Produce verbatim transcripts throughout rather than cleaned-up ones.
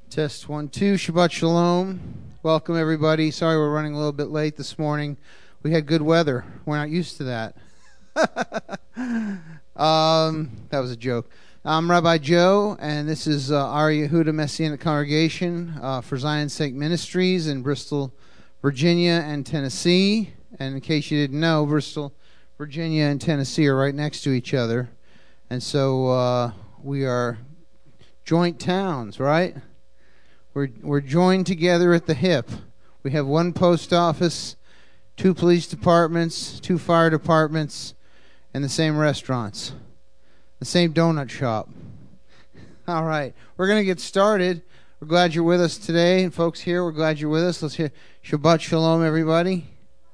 Test one, two. Shabbat Shalom. Welcome, everybody. Sorry we're running a little bit late this morning. We had good weather. We're not used to that. um, that was a joke. I'm Rabbi Joe, and this is uh, our Yehuda Messianic Congregation uh, for Zion's Sake Ministries in Bristol, Virginia, and Tennessee. And in case you didn't know, Bristol, Virginia, and Tennessee are right next to each other. And so uh, we are joint towns, right? We're we're joined together at the hip. We have one post office, two police departments, two fire departments, and the same restaurants, the same donut shop. All right, we're going to get started. We're glad you're with us today, and folks here, we're glad you're with us. Let's hear Shabbat Shalom, everybody.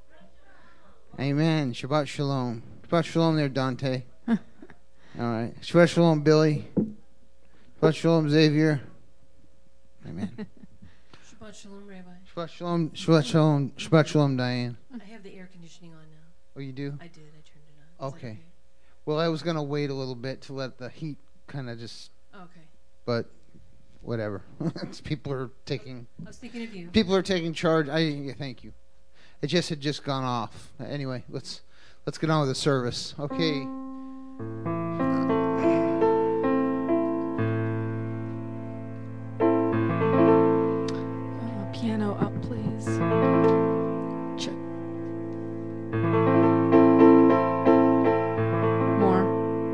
Amen. Shabbat Shalom. Shabbat Shalom there, Dante. All right. Shabbat Shalom, Billy. Shabbat Shalom, Xavier. Amen. Shabbat Shalom, Rabbi. Shabbat Shalom, Shabbat Shalom, Shabbat Shalom, Diane. I have the air conditioning on now. Oh, you do? I did. I turned it on. Is Okay. that Well, I was going to wait a little bit to let the heat kind of just, okay? but whatever. People are taking, I was thinking of you. people are taking charge. I yeah, thank you. It just had just gone off. Anyway, let's let's get on with the service. Okay. Piano up, please. Check. More.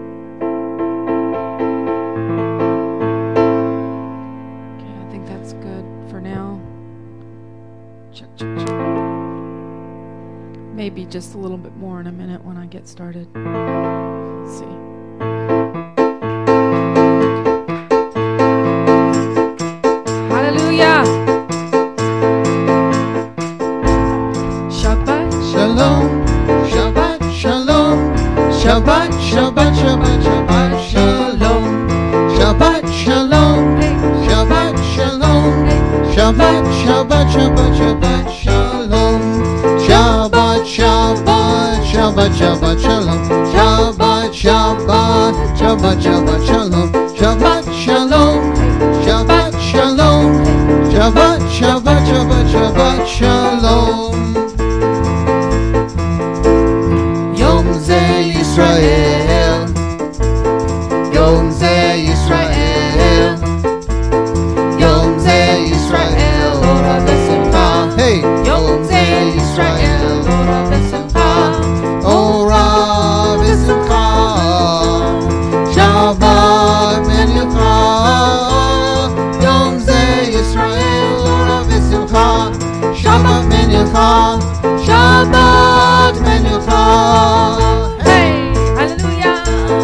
Okay, I think that's good for now. Check, check, check. Maybe just a little bit more in a minute when I get started. Let's see. Hallelujah. Shabbat Shalom, Shabbat Shalom, Shabbat, Shabbat, Shabbat, Shabbat Shalom, Shabbat Shalom, Shabbat Shalom, Shabbat, Shabbat, Shabbat, Shabbat Shalom, Shabbat, Shabbat, Shabbat, Shabbat Shalom, Shabbat, Shabbat, Shabbat, Shabbat Shalom, Shabbat Shalom, Shabbat Shalom, Shabbat, Shabbat, Shabbat, Shabbat Shalom. Yom Ze Yisrael, Yom Ze Yisrael, Yom Ze Yisrael, Ora V'Simcha. Hey, Yom Ze Yisrael, Ora V'Simcha, Ora V'Simcha, Shabbat Menucha. Yom Ze Yisrael, Ora V'Simcha, Shabbat Menucha, Shabbat Menucha. Hey, hallelujah.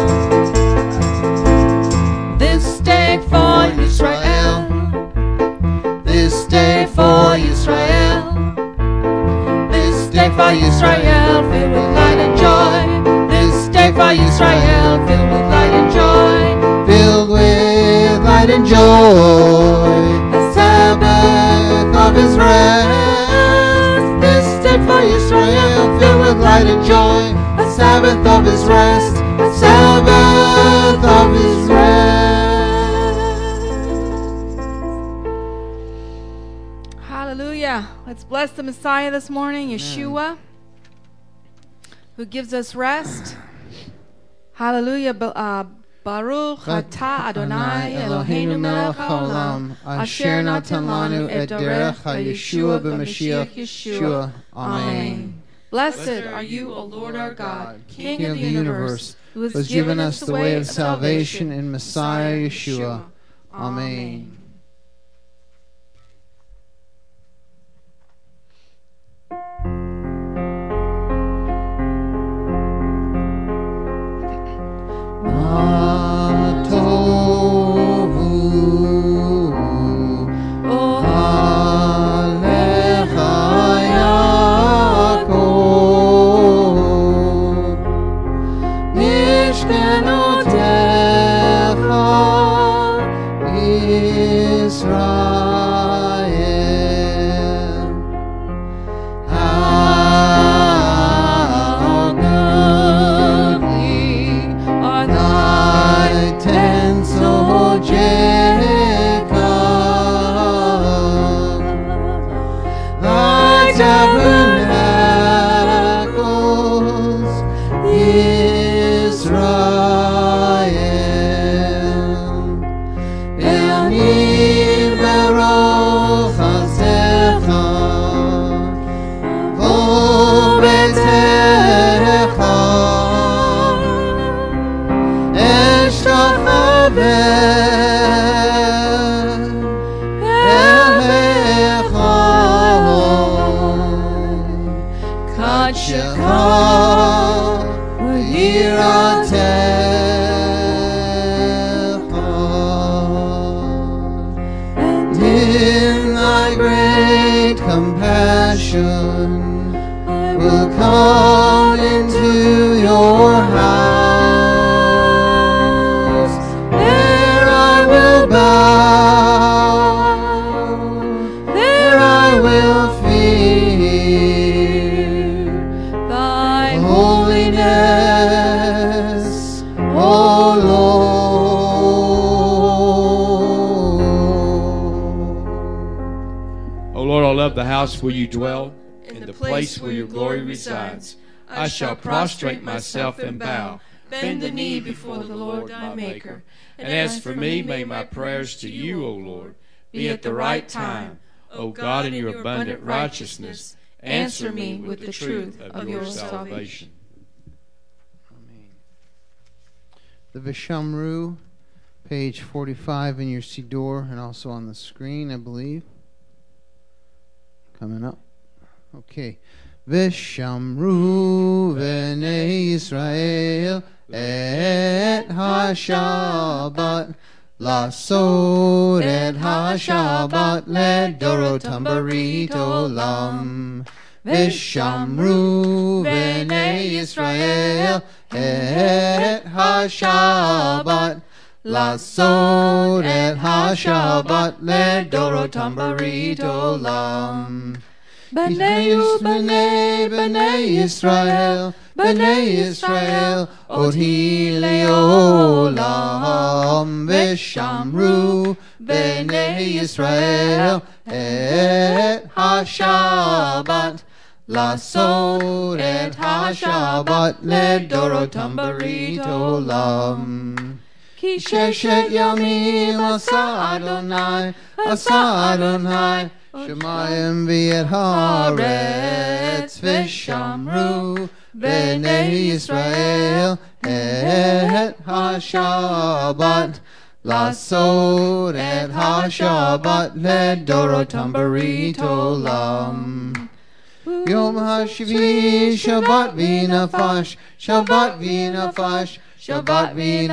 This day for Israel. This day for Israel, This day for Israel, filled with light and joy. This day for Israel, filled with light and joy. filled with light and joy, The Sabbath of His rest. This day for Israel, filled with light and joy, a Sabbath of His rest, a Sabbath of His rest. Hallelujah. Let's bless the Messiah this morning, Yeshua, who gives us rest. Hallelujah. Ba- uh, Baruch atah Adonai Eloheinu melech haolam, asher natan lanu et derech ha-Yeshua b'Mashiach Yeshua. Amen. Blessed are you, O Lord our God, King of the universe, who has given us the way of salvation in Messiah Yeshua. Amen. Ma tohu alecha Yaakov, mishkenotecha what should come, would hear our telephone. And in thy great compassion, will come into your house. There I will bow, there I will fear thy holiness, O Lord. O Lord, I love the house where you dwell, in the place where your glory resides. I shall prostrate myself and bow, bend the knee before the Lord my Maker. And as for me, may my prayers to you, O Lord, be at the right time. O God, in your abundant righteousness, answer me with the truth of your salvation. Amen. The Vishamru, page forty-five in your Siddur, and also on the screen, I believe. Coming up. Okay. Vishamru v'nei Yisrael et ha-Shabbat lasod et ha-Shabbat ledorotam barit olam. Vishamru v'nei Yisrael et ha-Shabbat lasod et ha-Shabbat ledorotam barit olam. B'nai B'nai B'nai Yisrael, B'nai Yisrael, oti leolam. V'shamru B'nai Yisrael et ha-Shabbat lasod et ha-Shabbat ledorotam barit olam. Ki sheshet yamim asa Adonai, asa Adonai, Shemayim v'et haaretz. V'shamru B'nei Yisrael et ha-Shabbat lasod et ha-Shabbat ledorotam barit olam. Yom ha-Shvi Shabbat v'nafash, Shabbat v'nafash, Shabbat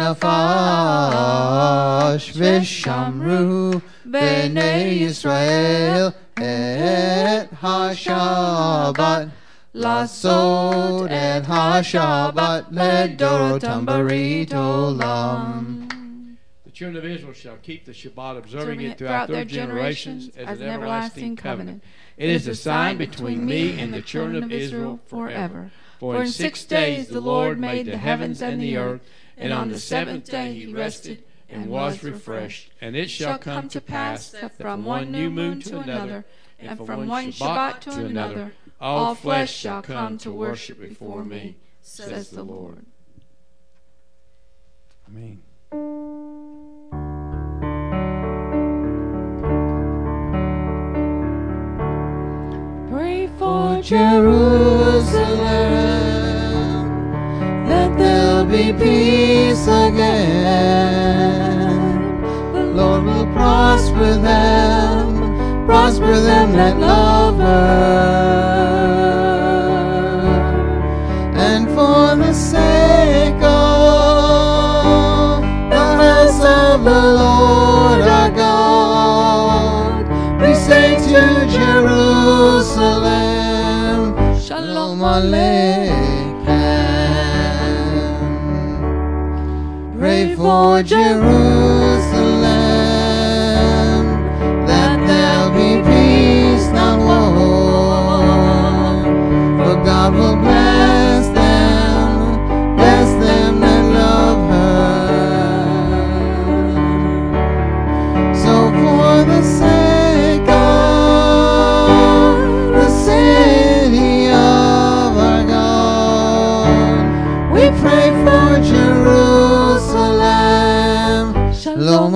v'nafash. V'shamru B'nei Yisrael et ha-Shabbat lasod et ha-Shabbat ledorotam barit olam. The children of Israel shall keep the Shabbat, observing it throughout their generations as an everlasting covenant. It is a sign between me and the children of Israel forever. For in six days the Lord made the heavens and the earth, and on the seventh day he rested and was refreshed. And it shall come to pass that from one new moon to another, and from one Shabbat to another, all flesh shall come to worship before me, says the Lord. Amen. Pray for Jerusalem, that there'll be peace again. The Lord will prosper them, prosper them that love her. And for the sake of the house of the Lord our God, we say to Jerusalem, Shalom Aleichem. Pray for Jerusalem, that there'll be peace, not war. For God will bless them, bless them that love her. So for the sake of the city of our God, we pray for Jerusalem. Shalom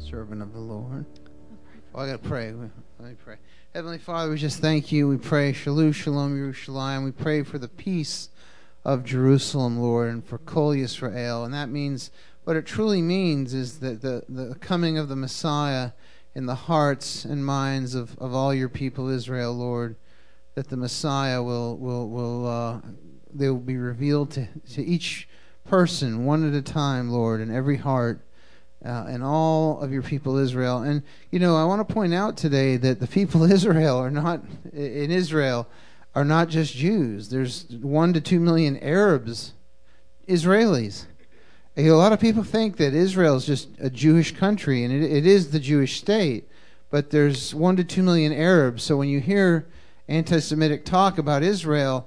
servant of the Lord. Oh, I got to pray. Let me pray. Heavenly Father, we just thank you. We pray Shalom, Shalom, Yerushalayim. We pray for the peace of Jerusalem, Lord, and for Kol Yisrael. And that means, what it truly means is that the, the coming of the Messiah in the hearts and minds of, of all your people, Israel, Lord, that the Messiah will, will, will uh, they will be revealed to, to each person one at a time, Lord, in every heart, uh, and all of your people Israel. And, you know, I want to point out today that the people Israel are not, in Israel, are not just Jews. There's one to two million Arabs, Israelis. A lot of people think that Israel is just a Jewish country, and it, it is the Jewish state, but there's one to two million Arabs. So when you hear anti-Semitic talk about Israel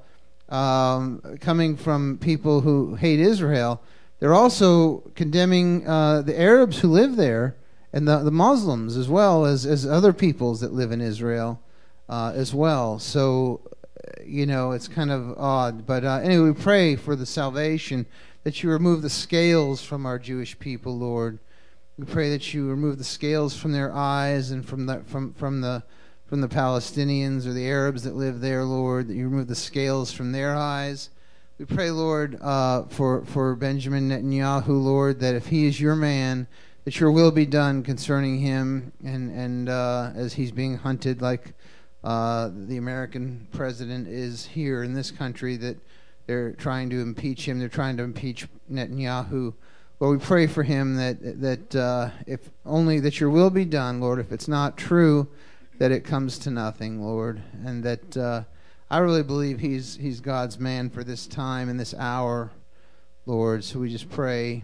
um, coming from people who hate Israel, they're also condemning uh, the Arabs who live there and the, the Muslims as well as, as other peoples that live in Israel uh, as well. So, you know, it's kind of odd. But uh, anyway, we pray for the salvation, that you remove the scales from our Jewish people, Lord. We pray that you remove the scales from their eyes and from the, from, from the from the Palestinians or the Arabs that live there, Lord, that you remove the scales from their eyes. We pray, Lord, uh, for, for Benjamin Netanyahu, Lord, that if he is your man, that your will be done concerning him, and, and uh, as he's being hunted like uh, the American president is here in this country, that they're trying to impeach him. They're trying to impeach Netanyahu. Lord, we pray for him that, that uh, if only that your will be done, Lord. If it's not true, that it comes to nothing, Lord, and that uh, I really believe he's he's God's man for this time and this hour, Lord. So we just pray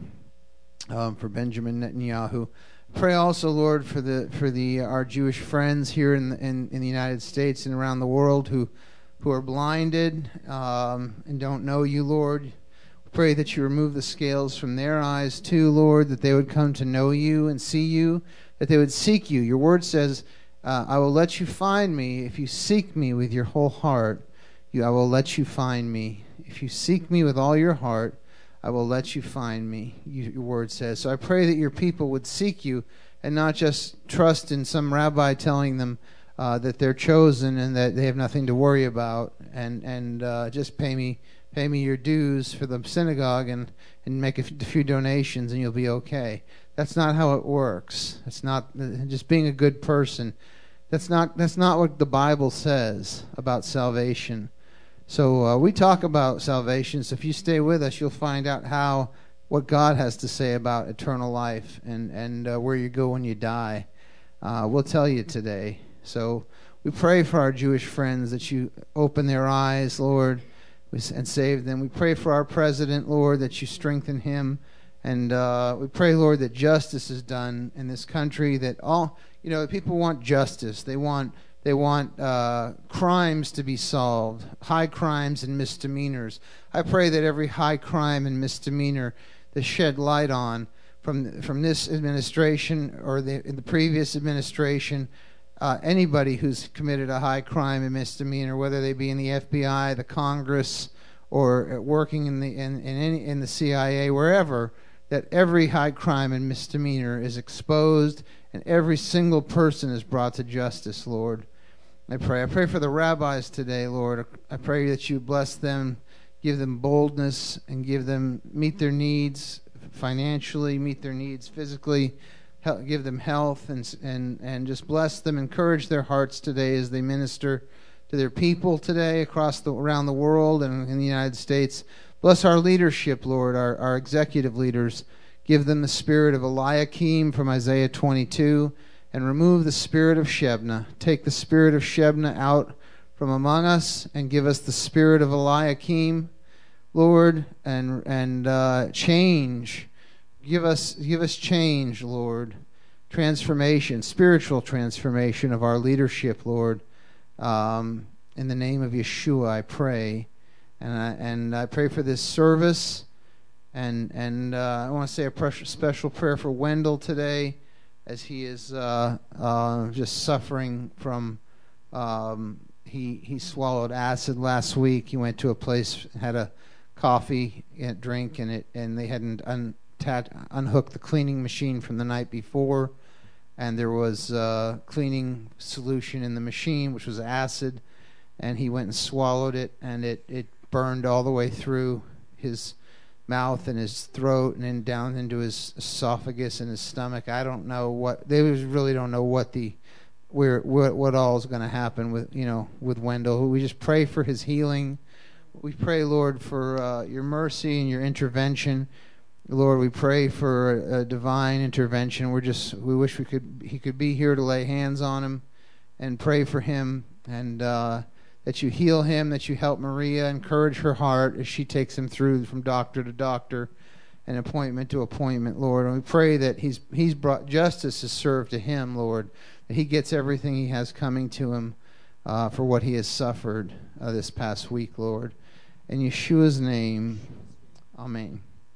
um, for Benjamin Netanyahu. Pray also, Lord, for the for the our Jewish friends here in the, in, in the United States and around the world who who are blinded um, and don't know you, Lord. We pray that you remove the scales from their eyes too, Lord, that they would come to know you and see you, that they would seek you. Your word says, Uh, I will let you find me if you seek me with your whole heart. You, I will let you find me. If you seek me with all your heart, I will let you find me, you, your word says. So I pray that your people would seek you and not just trust in some rabbi telling them uh, that they're chosen and that they have nothing to worry about, and, and uh, just pay me pay me your dues for the synagogue and, and make a few donations and you'll be okay. That's not how it works. It's not just being a good person. That's not that's not what the Bible says about salvation. So uh, we talk about salvation. So if you stay with us, you'll find out how what God has to say about eternal life and and uh, where you go when you die. Uh, we'll tell you today. So we pray for our Jewish friends that you open their eyes, Lord, and save them. We pray for our president, Lord, that you strengthen him. And uh, we pray, Lord, that justice is done in this country. That all, you know, people want justice. They want they want uh, crimes to be solved, high crimes and misdemeanors. I pray that every high crime and misdemeanor that's shed light on from from this administration or the in the previous administration, uh, anybody who's committed a high crime and misdemeanor, whether they be in the F B I, the Congress, or working in the in in, any, in the C I A, wherever, that every high crime and misdemeanor is exposed and every single person is brought to justice, Lord. I pray. I pray for the rabbis today, Lord. I pray that you bless them, give them boldness, and give them, meet their needs financially, meet their needs physically, help, give them health, and, and, and just bless them, encourage their hearts today as they minister to their people today across the around the world and in the United States. Bless our leadership, Lord, our, our executive leaders. Give them the spirit of Eliakim from Isaiah twenty-two, and remove the spirit of Shebna. Take the spirit of Shebna out from among us and give us the spirit of Eliakim, Lord, and and uh, change. Give us give us change, Lord. Transformation, spiritual transformation of our leadership, Lord. Um, in the name of Yeshua, I pray. And I, and I pray for this service, and and uh, I want to say a precious, special prayer for Wendell today, as he is uh, uh, just suffering from. Um, he he swallowed acid last week. He went to a place, had a coffee, and drink, and it and they hadn't untat, unhooked the cleaning machine from the night before, and there was uh, cleaning solution in the machine, which was acid, and he went and swallowed it, and it, it burned all the way through his mouth and his throat and then down into his esophagus and his stomach. I don't know what they really don't know what the where what what all is going to happen with you know with Wendell. We just pray for his healing. We pray, Lord, for uh, your mercy and your intervention. Lord, we pray for a, a divine intervention. We're just we wish we could he could be here to lay hands on him and pray for him, and uh, that you heal him, that you help Maria, encourage her heart as she takes him through from doctor to doctor and appointment to appointment, Lord. And we pray that he's he's brought justice is served to him, Lord, that he gets everything he has coming to him uh, for what he has suffered uh, this past week, Lord. In Yeshua's name, amen.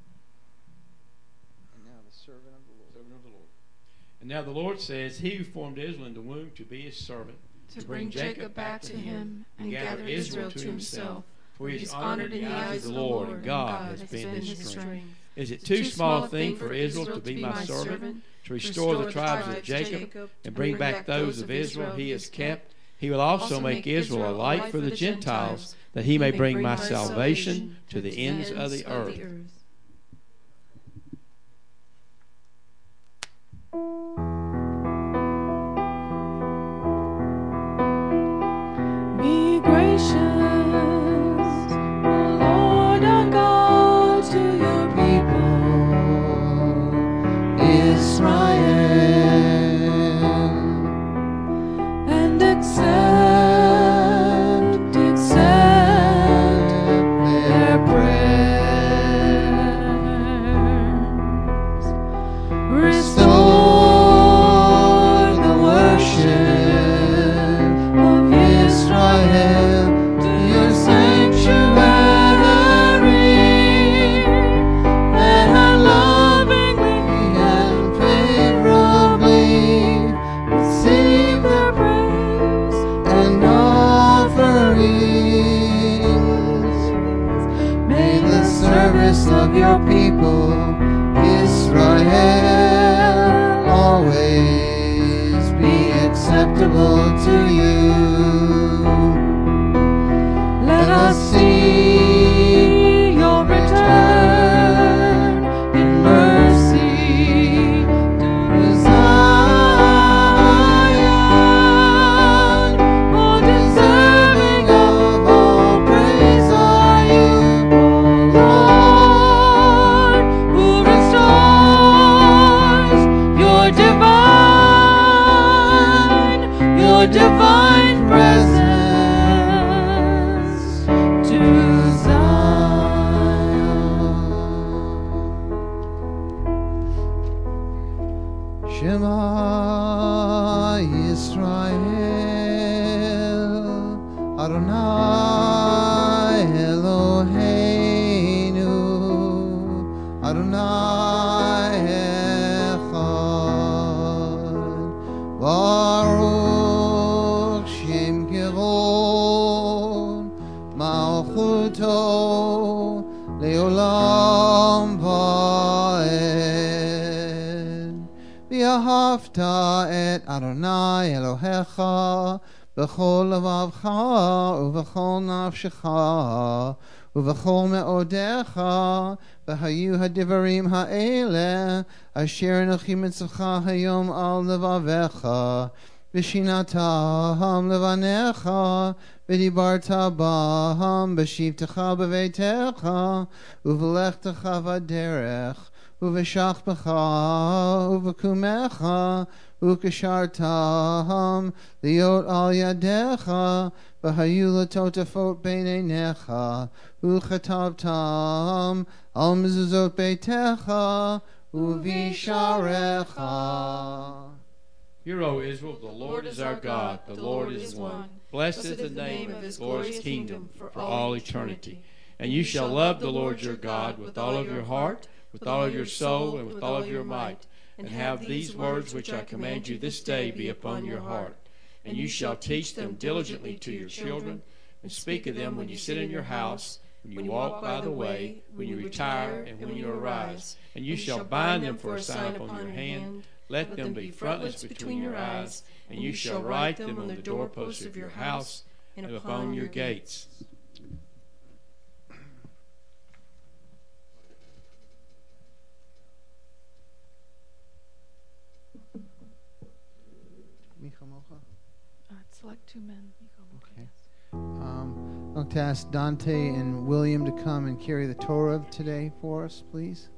And now the servant of the Lord. Servant of the Lord. And now the Lord says, he who formed Israel in the womb to be his servant, to bring Jacob back to him and gather Israel to himself. For he is honored in the eyes of the Lord, and God has been his strength. Is it too small a thing for Israel to be my servant, to restore the tribes of Jacob, and bring back those of Israel he has kept? He will also make Israel a light for the Gentiles, that he may bring my salvation to the ends of the earth. Be gracious, O Lord our God, to your people, Israel, and accept, accept their prayers. Restore the worship of Israel to your sanctuary, that I lovingly and favorably receive their praise and offerings. May the service of your people, Israel, always be acceptable to you. Let us see your return in mercy to Zion. Oh, deserving of all praise are you, O Lord, who restores your divine, your divine presence to Zion. Shema Yisrael, Adonai Eloheinu, Adonai Echad, Baruch Shem Kivon, Malchuto Leolam Vaed. V'ahavta et Adonai Elohecha b'chol levavcha uv'chol nafshecha uv'chol me'odecha v'hayu hadivarim ha'ele asher anochi mitzvcha hayom al levavecha v'shinatam levanecha v'dibarta b'ham b'shivtecha b'veitecha uv'lechtecha v'derech uv'shachbecha uv'kumecha ukashartam liot al yadecha v'hayu latotafot beineinecha uchatabtam al mezuzot beitecha uvisharecha. Hear, O Israel, the Lord is our God, the Lord is one. Blessed is the name of his glorious kingdom for all eternity. And you shall love the Lord your God with all of your heart, with all of your soul, and with all of your might. And have these words which I command you this day be upon your heart. And you shall teach them diligently to your children, and speak of them when you sit in your house, when you walk by the way, when you retire, and when you arise. And you shall bind them for a sign upon your hand. Let them be frontlets between your eyes, and you shall write them on the doorposts of your house and upon your gates. Uh, select two men. Okay. Um, I'd like to ask Dante and William to come and carry the Torah today for us, please.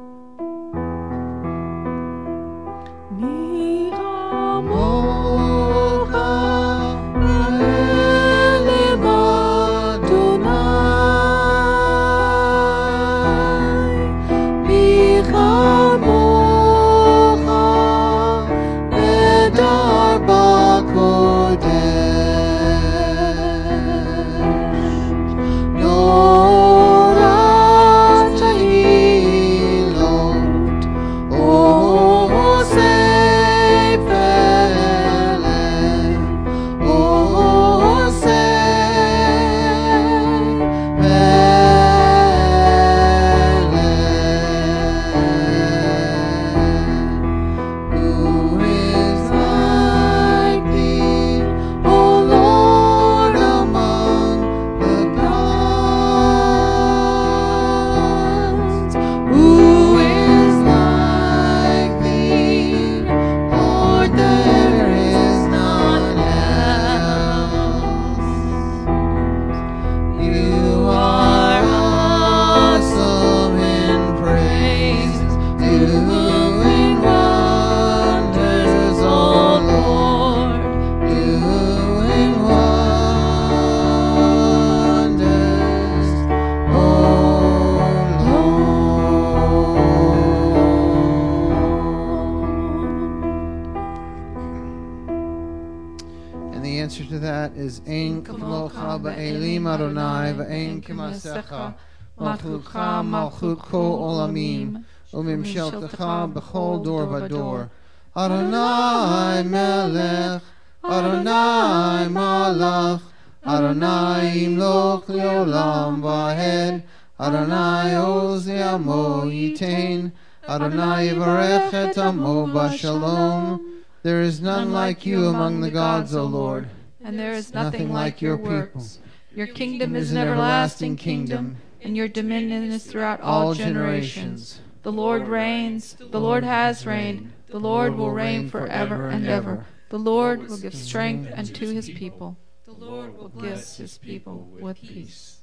Is Ein Kamocha Ba'elim Adonai V'Ein K'masecha Malchucha Malchut Kol Olamim U'Mimsheltecha B'chol Dor V'Dor Adonai Melech Adonai Malach Adonai Yimloch Le'olam V'Ahed Adonai Oz Le'amo Yitain Adonai Yivarech Et Amo B'Shalom. There is none like you among the gods, O Lord, and there is nothing like your works. Your kingdom is an everlasting kingdom, and your dominion is throughout all generations. The Lord reigns, the Lord has reigned, the Lord will reign forever and ever. The Lord will give strength unto his people. The Lord will bless his people with peace.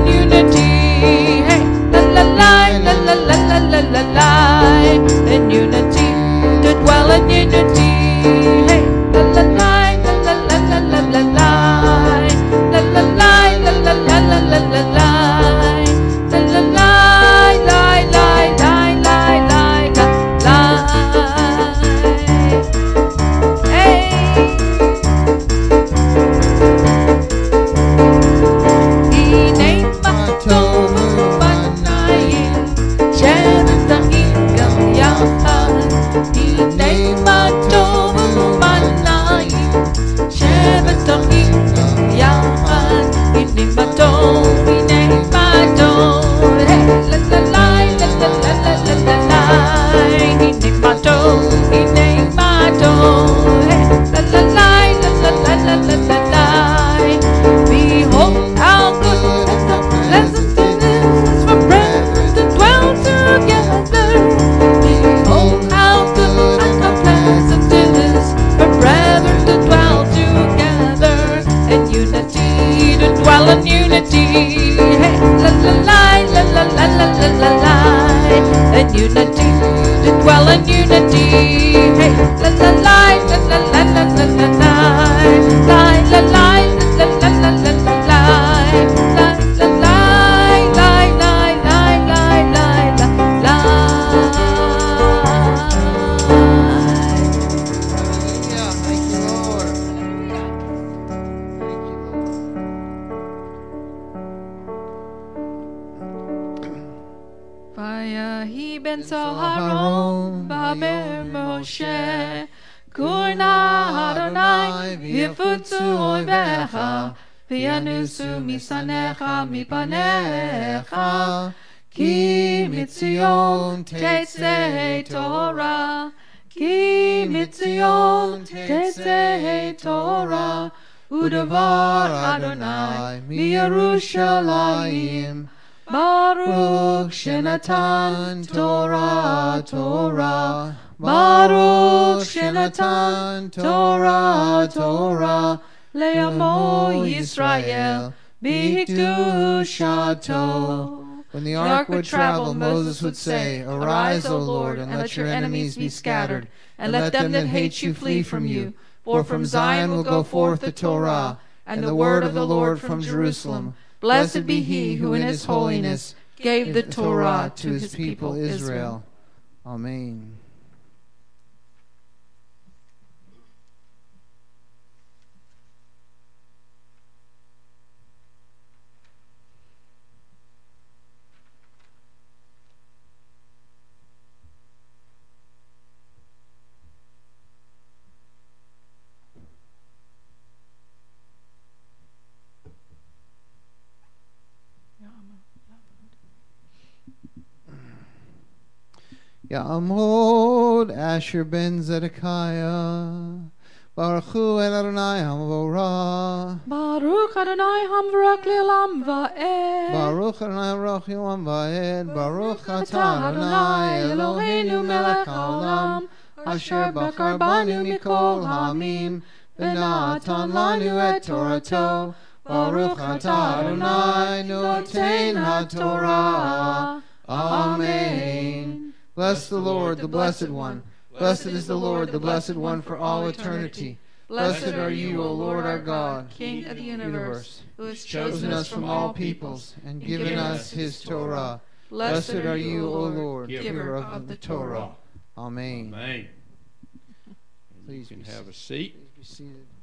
in unity. Hey, la la la la la la la la la la, in unity, to dwell in unity. Hey, la la la la la la la la la la, la la la la la la la la la la, la la la la la la la la la. Hey. Behold how good and how pleasant it is for brethren to dwell together. Behold how good and how pleasant it is for brethren to dwell together in unity, to dwell in unity. Hey, la la la la la la la la la la, in unity, to dwell in unity. Hey, la la la la la la la la la la, la la la la la la la la. Ben Saharon, Baber Moshe, Kurna Adonai, Vifutsu Oivecha, Vianusu Misanecha Mipanecha, Ki Mitzion Tetzei Torah, Ki Mitzion Tetzei Torah, Udavar Adonai, Miyerushalayim, Baruch Shenatan Torah Torah, Baruch Shenatan Torah Torah, Le'amo Yisrael B'Kedushato. When the ark would travel, Moses would say, Arise, O Lord, and let your enemies be scattered, and let them that hate you flee from you. For from Zion will go forth the Torah, and the word of the Lord from Jerusalem. Blessed be he who in his holiness gave the Torah to his people Israel. Amen. Ya'amod Asher ben Zedekiah, Baruch Hu El Adonai Hamvorah, Baruch Adonai Hamvorach Le'olam Va'ed, Baruch Adonai Hamvorach Le'olam Va'ed, Baruch Atah Adonai Eloheinu Melech HaOlam, Asher Bakar Banu Mikol Hamim, V'natan Lanu Et Torato, Baruch Atah Adonai Noten HaTorah. Amen. Bless the Lord, the Blessed One. Blessed is the Lord, the Blessed One for all eternity. Blessed are you, O Lord our God, King of the universe, who has chosen us from all peoples and given us his Torah. Blessed are you, O Lord, giver of the Torah. Amen. Amen. Please you can have a seat. Please be seated.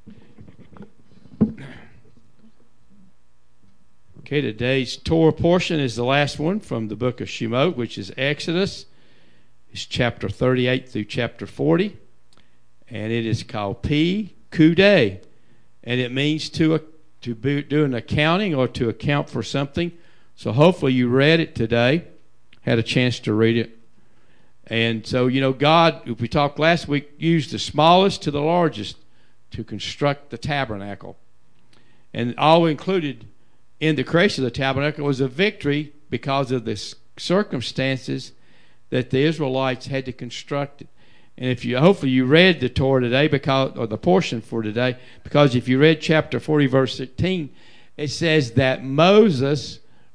Okay, today's Torah portion is the last one from the book of Shemot, which is Exodus. It's chapter thirty-eight through chapter forty, and it is called P Kudei, and it means to uh, to be, do an accounting or to account for something. So hopefully you read it today, had a chance to read it. And so, you know, God, if we talked last week, used the smallest to the largest to construct the tabernacle. And all included in the creation of the tabernacle was a victory because of the circumstances that the Israelites had to construct it. And if you, hopefully you read the Torah today, because, or the portion for today, because if you read chapter forty, verse sixteen, it says that Moses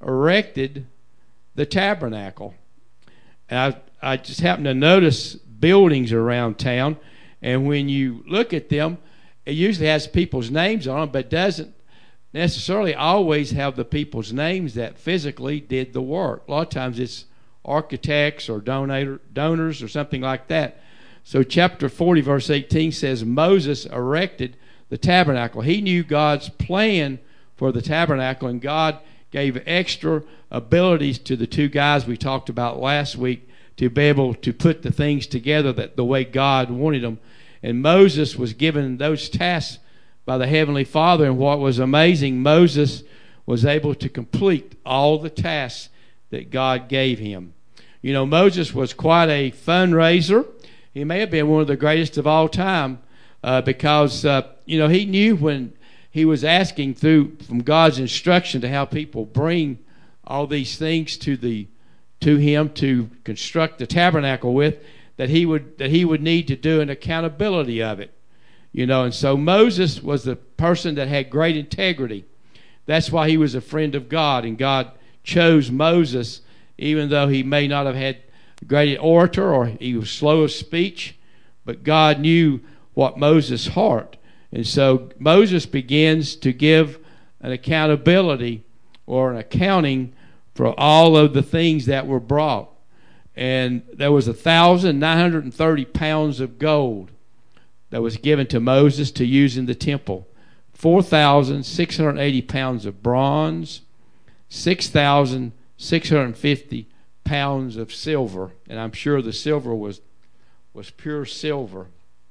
erected the tabernacle. And I, I just happened to notice buildings around town, and when you look at them, it usually has people's names on them, but doesn't necessarily always have the people's names that physically did the work. A lot of times it's architects or donator, donors or something like that. So chapter forty, verse eighteen says, Moses erected the tabernacle. He knew God's plan for the tabernacle, and God gave extra abilities to the two guys we talked about last week to be able to put the things together that the way God wanted them. And Moses was given those tasks by the Heavenly Father, and what was amazing, Moses was able to complete all the tasks that God gave him. You know, Moses was quite a fundraiser. He may have been one of the greatest of all time uh, because, uh, you know, he knew when he was asking through from God's instruction to how people bring all these things to the to him to construct the tabernacle with, that he would that he would need to do an accountability of it. You know, and so Moses was the person that had great integrity. That's why he was a friend of God, and God chose Moses, even though he may not have had a great orator or he was slow of speech, but God knew what Moses' heart. And so Moses begins to give an accountability or an accounting for all of the things that were brought. And there was one thousand nine hundred thirty pounds of gold that was given to Moses to use in the temple. four thousand six hundred eighty pounds of bronze, six thousand six hundred fifty pounds of silver, and I'm sure the silver was was pure silver.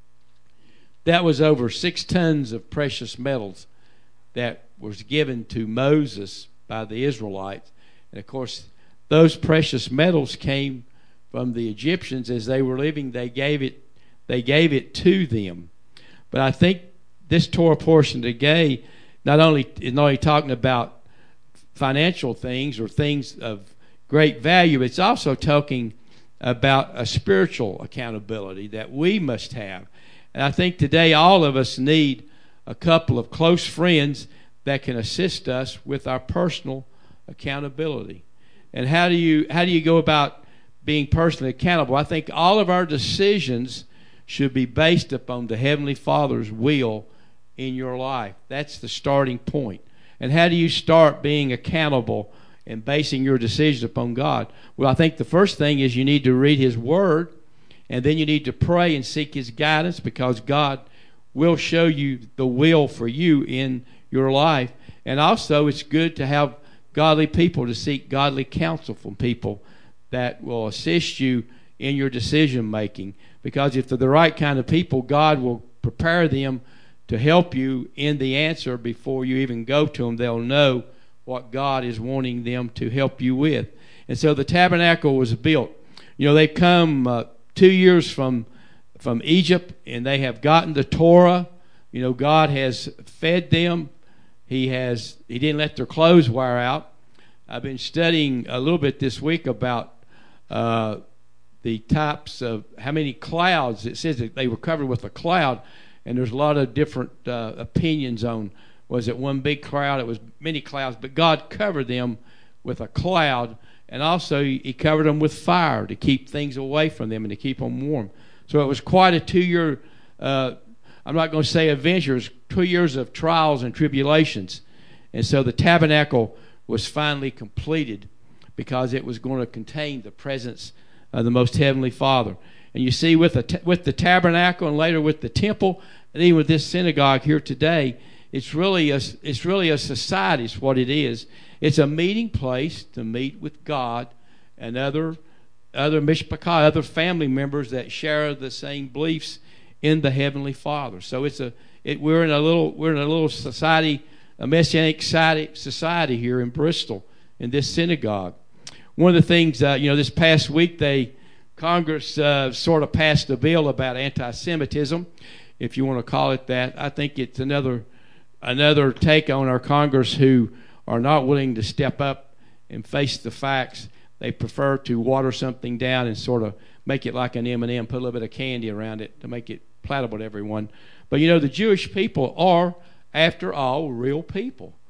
That was over six tons of precious metals that was given to Moses by the Israelites. And of course, those precious metals came from the Egyptians. As they were living, they gave it they gave it to them. But I think this Torah portion today not only is not only talking about financial things or things of great value, it's also talking about a spiritual accountability that we must have. And I think today all of us need a couple of close friends that can assist us with our personal accountability. And how do you how do you go about being personally accountable? I think all of our decisions should be based upon the Heavenly Father's will in your life. That's the starting point. And how do you start being accountable and basing your decisions upon God? Well, I think the first thing is you need to read His Word, and then you need to pray and seek His guidance, because God will show you the will for you in your life. And also, it's good to have godly people, to seek godly counsel from people that will assist you in your decision making. Because if they're the right kind of people, God will prepare them to help you in the answer before you even go to them. They'll know what God is wanting them to help you with. And so the tabernacle was built. You know, they've come uh, two years from from Egypt, and they have gotten the Torah. You know, God has fed them. He has. He didn't let their clothes wear out. I've been studying a little bit this week about uh, the types of how many clouds. It says that they were covered with a cloud, and there's a lot of different uh, opinions on, was it one big cloud? It was many clouds, but God covered them with a cloud, and also He covered them with fire to keep things away from them and to keep them warm. So it was quite a two-year, uh, I'm not going to say adventures, two years of trials and tribulations. And so the tabernacle was finally completed because it was going to contain the presence of the most heavenly Father. And you see, with the, with the tabernacle and later with the temple, and even with this synagogue here today, it's really a, it's really a society is what it is. It's a meeting place to meet with God and other other mishpachah, other family members that share the same beliefs in the Heavenly Father. So it's a it, we're in a little we're in a little society, a messianic society, society here in Bristol in this synagogue. One of the things, uh, you know, this past week they Congress uh, sort of passed a bill about anti-Semitism, if you want to call it that. I think it's another another take on our Congress who are not willing to step up and face the facts. They prefer to water something down and sort of make it like an M and M, put a little bit of candy around it to make it palatable to everyone. But, you know, the Jewish people are, after all, real people.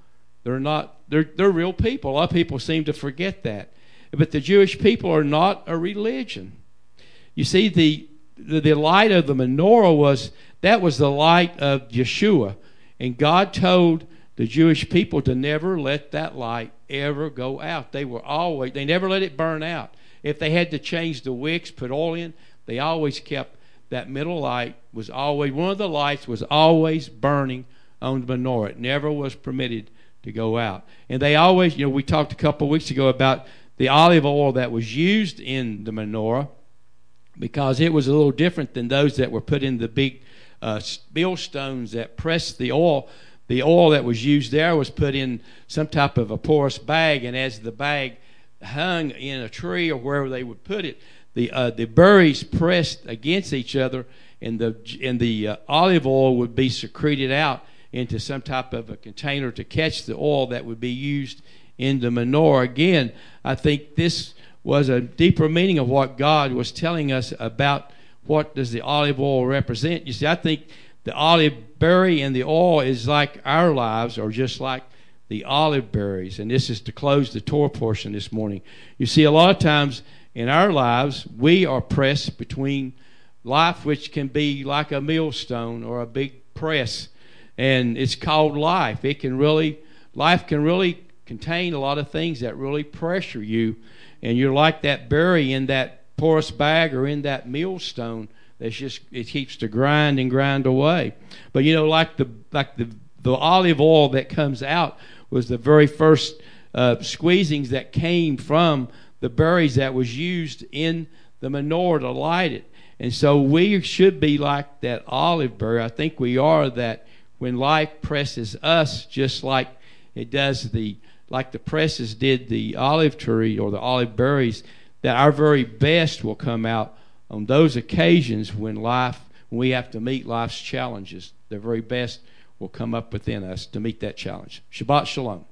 They're not. They're they're real people. A lot of people seem to forget that. But the Jewish people are not a religion. You see, the the, the light of the menorah was that was the light of Yeshua, and God told the Jewish people to never let that light ever go out. They were always they never let it burn out. If they had to change the wicks, put oil in, they always kept that middle light was always one of the lights was always burning on the menorah. It never was permitted to go out. And they always, you know, we talked a couple of weeks ago about the olive oil that was used in the menorah, because it was a little different than those that were put in the big uh, millstones that pressed the oil. The oil that was used there was put in some type of a porous bag, and as the bag hung in a tree or wherever they would put it, the uh, the berries pressed against each other, and the and the uh, olive oil would be secreted out into some type of a container to catch the oil that would be used in the menorah. Again, I think this was a deeper meaning of what God was telling us about what does the olive oil represent. You see, I think the olive berry and the oil is like our lives, or just like the olive berries. And this is to close the Torah portion this morning. You see, a lot of times in our lives, we are pressed between life, which can be like a millstone or a big press, and it's called life. It can really, life can really contain a lot of things that really pressure you, and you're like that berry in that porous bag or in that millstone that's just, it keeps to grind and grind away. But you know, like the like the the olive oil that comes out was the very first uh, squeezings that came from the berries that was used in the menorah to light it. And so we should be like that olive berry. I think we are, that when life presses us, just like it does the like the presses did the olive tree or the olive berries, that our very best will come out on those occasions when life, when we have to meet life's challenges. The very best will come up within us to meet that challenge. Shabbat Shalom.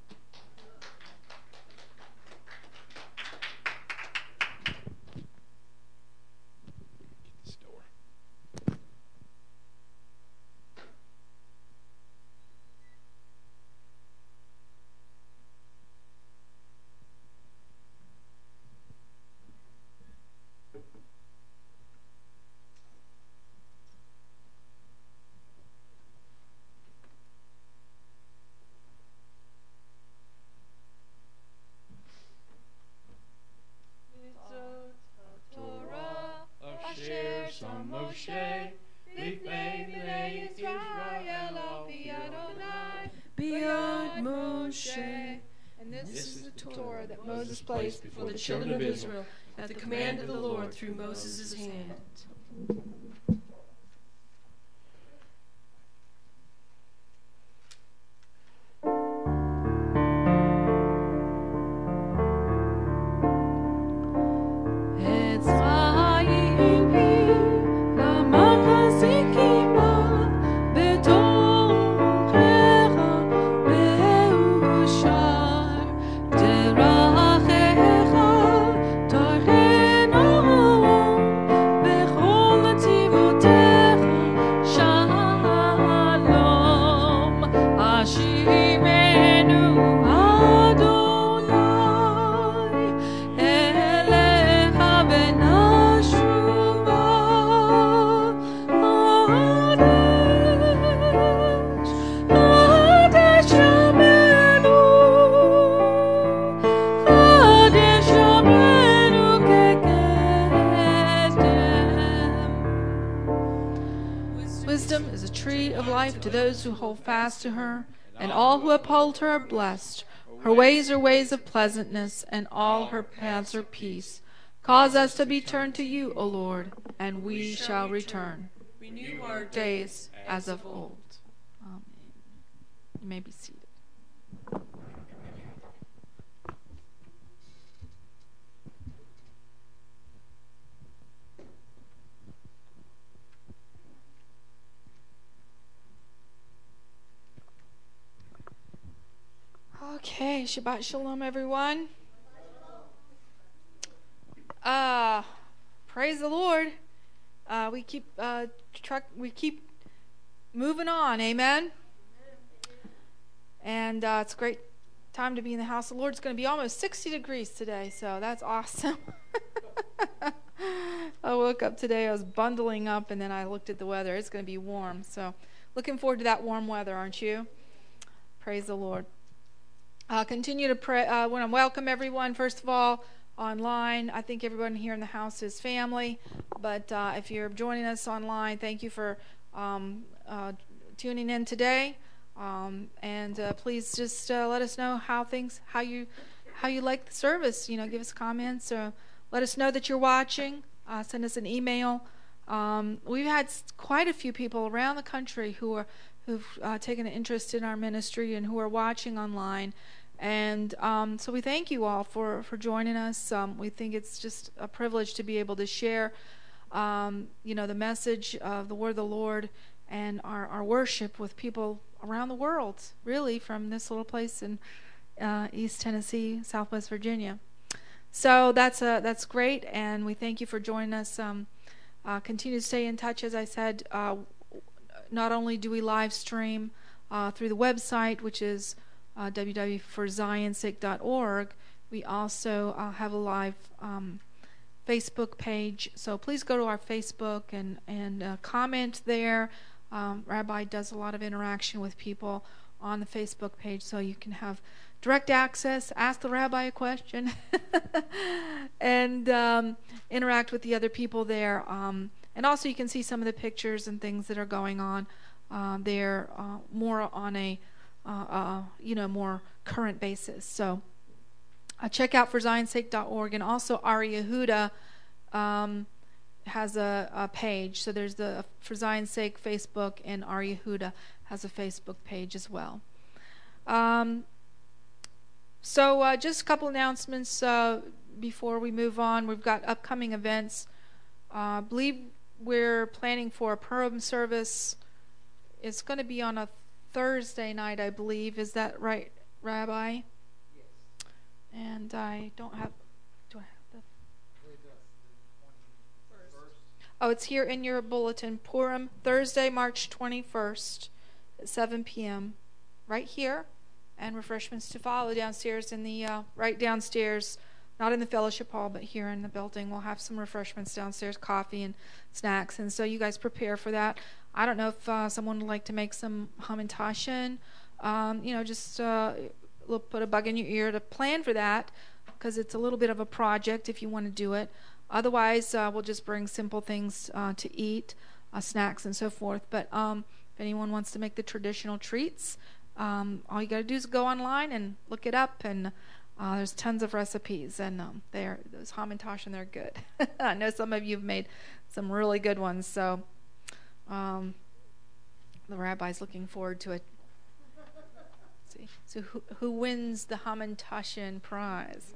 Placed before the children of Israel at the command of the Lord through Moses' hand. To those who hold fast to her, and all who uphold her are blessed. Her ways are ways of pleasantness, and all her paths are peace. Cause us to be turned to you, O Lord, and we shall return. Renew our days as of old. Amen. You may be seated. Okay, Shabbat Shalom, everyone. Uh, praise the Lord. Uh, we keep uh, truck. We keep moving on. Amen. And uh, it's great time to be in the house of the Lord. It's going to be almost sixty degrees today, so that's awesome. I woke up today, I was bundling up, and then I looked at the weather. It's going to be warm, so looking forward to that warm weather, aren't you? Praise the Lord. Uh, continue to pray. I uh, want to welcome everyone, first of all, online. I think everyone here in the house is family, but uh, if you're joining us online, thank you for um, uh, tuning in today. Um, and uh, please just uh, let us know how things, how you, how you like the service. You know, give us comments or let us know that you're watching. Uh, send us an email. Um, we've had quite a few people around the country who are who've uh, taken an interest in our ministry and who are watching online. And um, so we thank you all for, for joining us. Um, we think it's just a privilege to be able to share, um, you know, the message of the word of the Lord and our, our worship with people around the world, really, from this little place in uh, East Tennessee, Southwest Virginia. So that's uh, that's great, and we thank you for joining us. Um, uh, continue to stay in touch, as I said. Uh, not only do we live stream uh, through the website, which is Uh, w w w for zion sake dot org. We also uh, have a live um, Facebook page, so please go to our Facebook and and uh, comment there. Um, Rabbi does a lot of interaction with people on the Facebook page, so you can have direct access, ask the Rabbi a question, and um, interact with the other people there. Um, and also, you can see some of the pictures and things that are going on uh, there, uh, more on a Uh, uh, you know, more current basis. So uh, check out for zion sake dot org, and also Ari Yehuda um, has a, a page. So there's the For Zion's Sake Facebook, and Ari Yehuda has a Facebook page as well. Um, so uh, just a couple announcements uh, before we move on. We've got upcoming events. Uh, I believe we're planning for a Purim service. It's going to be on a Thursday night, I believe. Is that right, Rabbi? Yes. And I don't have. Do I have the? Oh, it's here in your bulletin. Purim, Thursday, March twenty-first, at seven p.m. right here, and refreshments to follow downstairs in the uh, right downstairs, not in the fellowship hall, but here in the building. We'll have some refreshments downstairs, coffee and snacks, and so you guys prepare for that. I don't know if uh, someone would like to make some hamantashen. Um, you know, just uh, put a bug in your ear to plan for that, because it's a little bit of a project if you want to do it. Otherwise, uh, we'll just bring simple things uh, to eat, uh, snacks and so forth. But um, if anyone wants to make the traditional treats, um, all you got to do is go online and look it up, and uh, there's tons of recipes, and um, they're those hamantashen, they're good. I know some of you have made some really good ones, so. Um, the rabbi's looking forward to it. Let's see, so who who wins the hamantashen prize?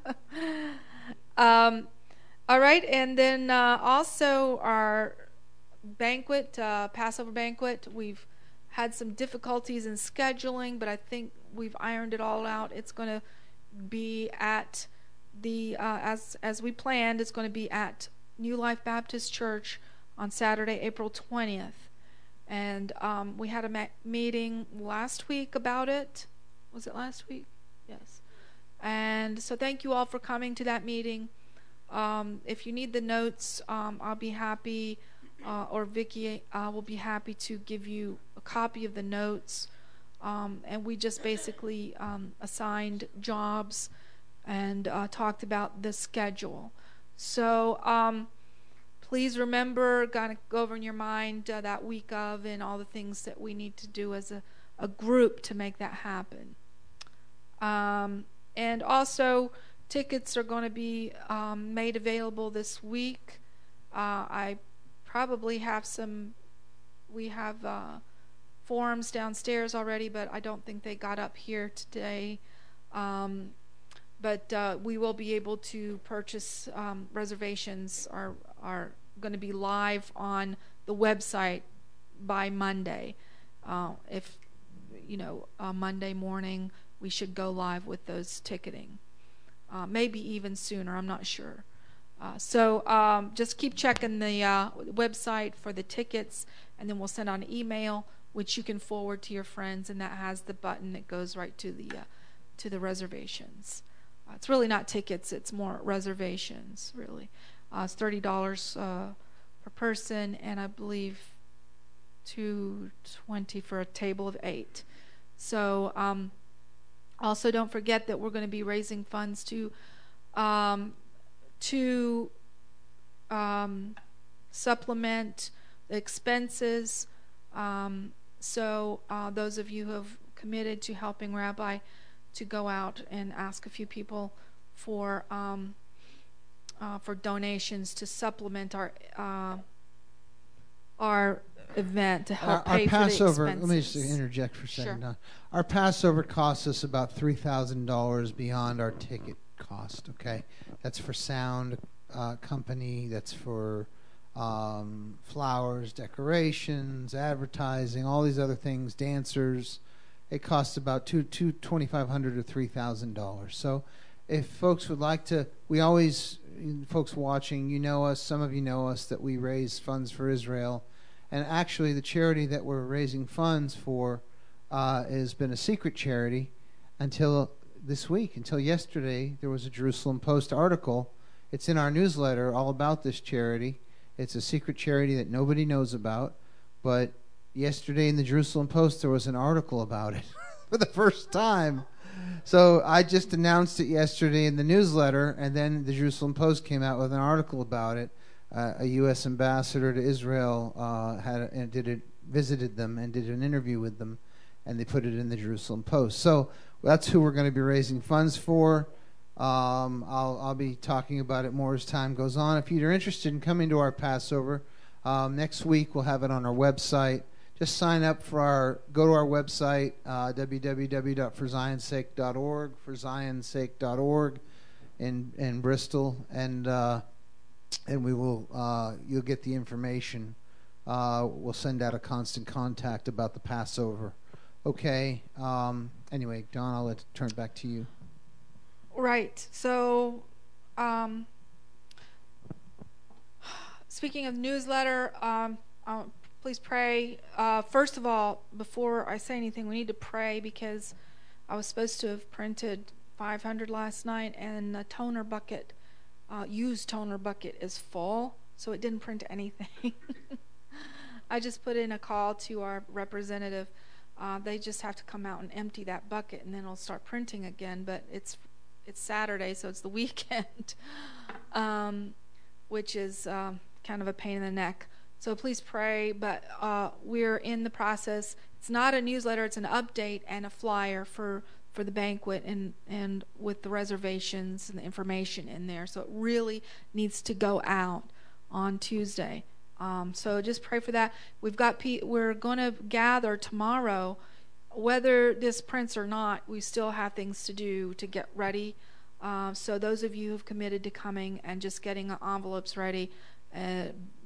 um, all right, and then uh, also our banquet, uh, Passover banquet. We've had some difficulties in scheduling, but I think we've ironed it all out. It's going to be at the uh, as as we planned. It's going to be at New Life Baptist Church on Saturday, April twentieth. And um, we had a ma- meeting last week about it. Was it last week? Yes. And so thank you all for coming to that meeting. Um, if you need the notes, um, I'll be happy, uh, or Vicki uh, will be happy to give you a copy of the notes. Um, and we just basically um, assigned jobs and uh, talked about the schedule. So um, please remember, kind of go over in your mind uh, that week of and all the things that we need to do as a, a group to make that happen. Um, and also, tickets are going to be um, made available this week. Uh, I probably have some, we have uh, forms downstairs already, but I don't think they got up here today. Um, but uh, we will be able to purchase um, reservations are are going to be live on the website by Monday. Uh, if, you know, uh, Monday morning, we should go live with those ticketing. Uh, maybe even sooner, I'm not sure. Uh, so um, just keep checking the uh, website for the tickets, and then we'll send out an email, which you can forward to your friends, and that has the button that goes right to the uh, to the reservations. Uh, it's really not tickets, it's more reservations, really. Uh, it's thirty dollars uh, per person, and I believe two twenty for a table of eight. So um, also don't forget that we're going to be raising funds to um, to um, supplement the expenses. Um, so uh, those of you who have committed to helping Rabbi to go out and ask a few people for um, uh, for donations to supplement our uh, our event to help our, pay our Passover, for the expenses. let me just interject for a second. Sure. Uh, our Passover costs us about three thousand dollars beyond our ticket cost, okay? That's for sound uh, company, that's for um, flowers, decorations, advertising, all these other things, dancers. It costs about two, two, twenty-five hundred or three thousand dollars. So if folks would like to, we always, folks watching, you know us, some of you know us, that we raise funds for Israel. And actually, the charity that we're raising funds for uh, has been a secret charity until this week. Until yesterday, there was a Jerusalem Post article. It's in our newsletter all about this charity. It's a secret charity that nobody knows about. But yesterday in the Jerusalem Post, there was an article about it for the first time. So I just announced it yesterday in the newsletter, and then the Jerusalem Post came out with an article about it. Uh, a U S ambassador to Israel uh, had a, and did it, visited them and did an interview with them, and they put it in the Jerusalem Post. So that's who we're going to be raising funds for. Um, I'll, I'll be talking about it more as time goes on. If you're interested in coming to our Passover, um, next week we'll have it on our website. Just sign up for our, go to our website, uh, w w w dot for zions sake dot org, for zions sake dot org in, in Bristol, and uh, and we will, uh, you'll get the information. Uh, we'll send out a constant contact about the Passover. Okay. Um, anyway, Don, I'll let turn it back to you. Right. So, um, speaking of newsletter, um, uh, please pray. Uh, first of all, before I say anything, we need to pray because I was supposed to have printed five hundred last night, and the toner bucket, uh, used toner bucket, is full, so it didn't print anything. I just put in a call to our representative. Uh, they just have to come out and empty that bucket, and then it'll start printing again. But it's it's Saturday, so it's the weekend, um, which is um, kind of a pain in the neck. So please pray. But uh, we're in the process. It's not a newsletter; it's an update and a flyer for for the banquet, and and with the reservations and the information in there. So it really needs to go out on Tuesday. Um, so just pray for that. We've got P- we're going to gather tomorrow. Whether this prints or not, we still have things to do to get ready. Uh, so those of you who've committed to coming and just getting envelopes ready, uh,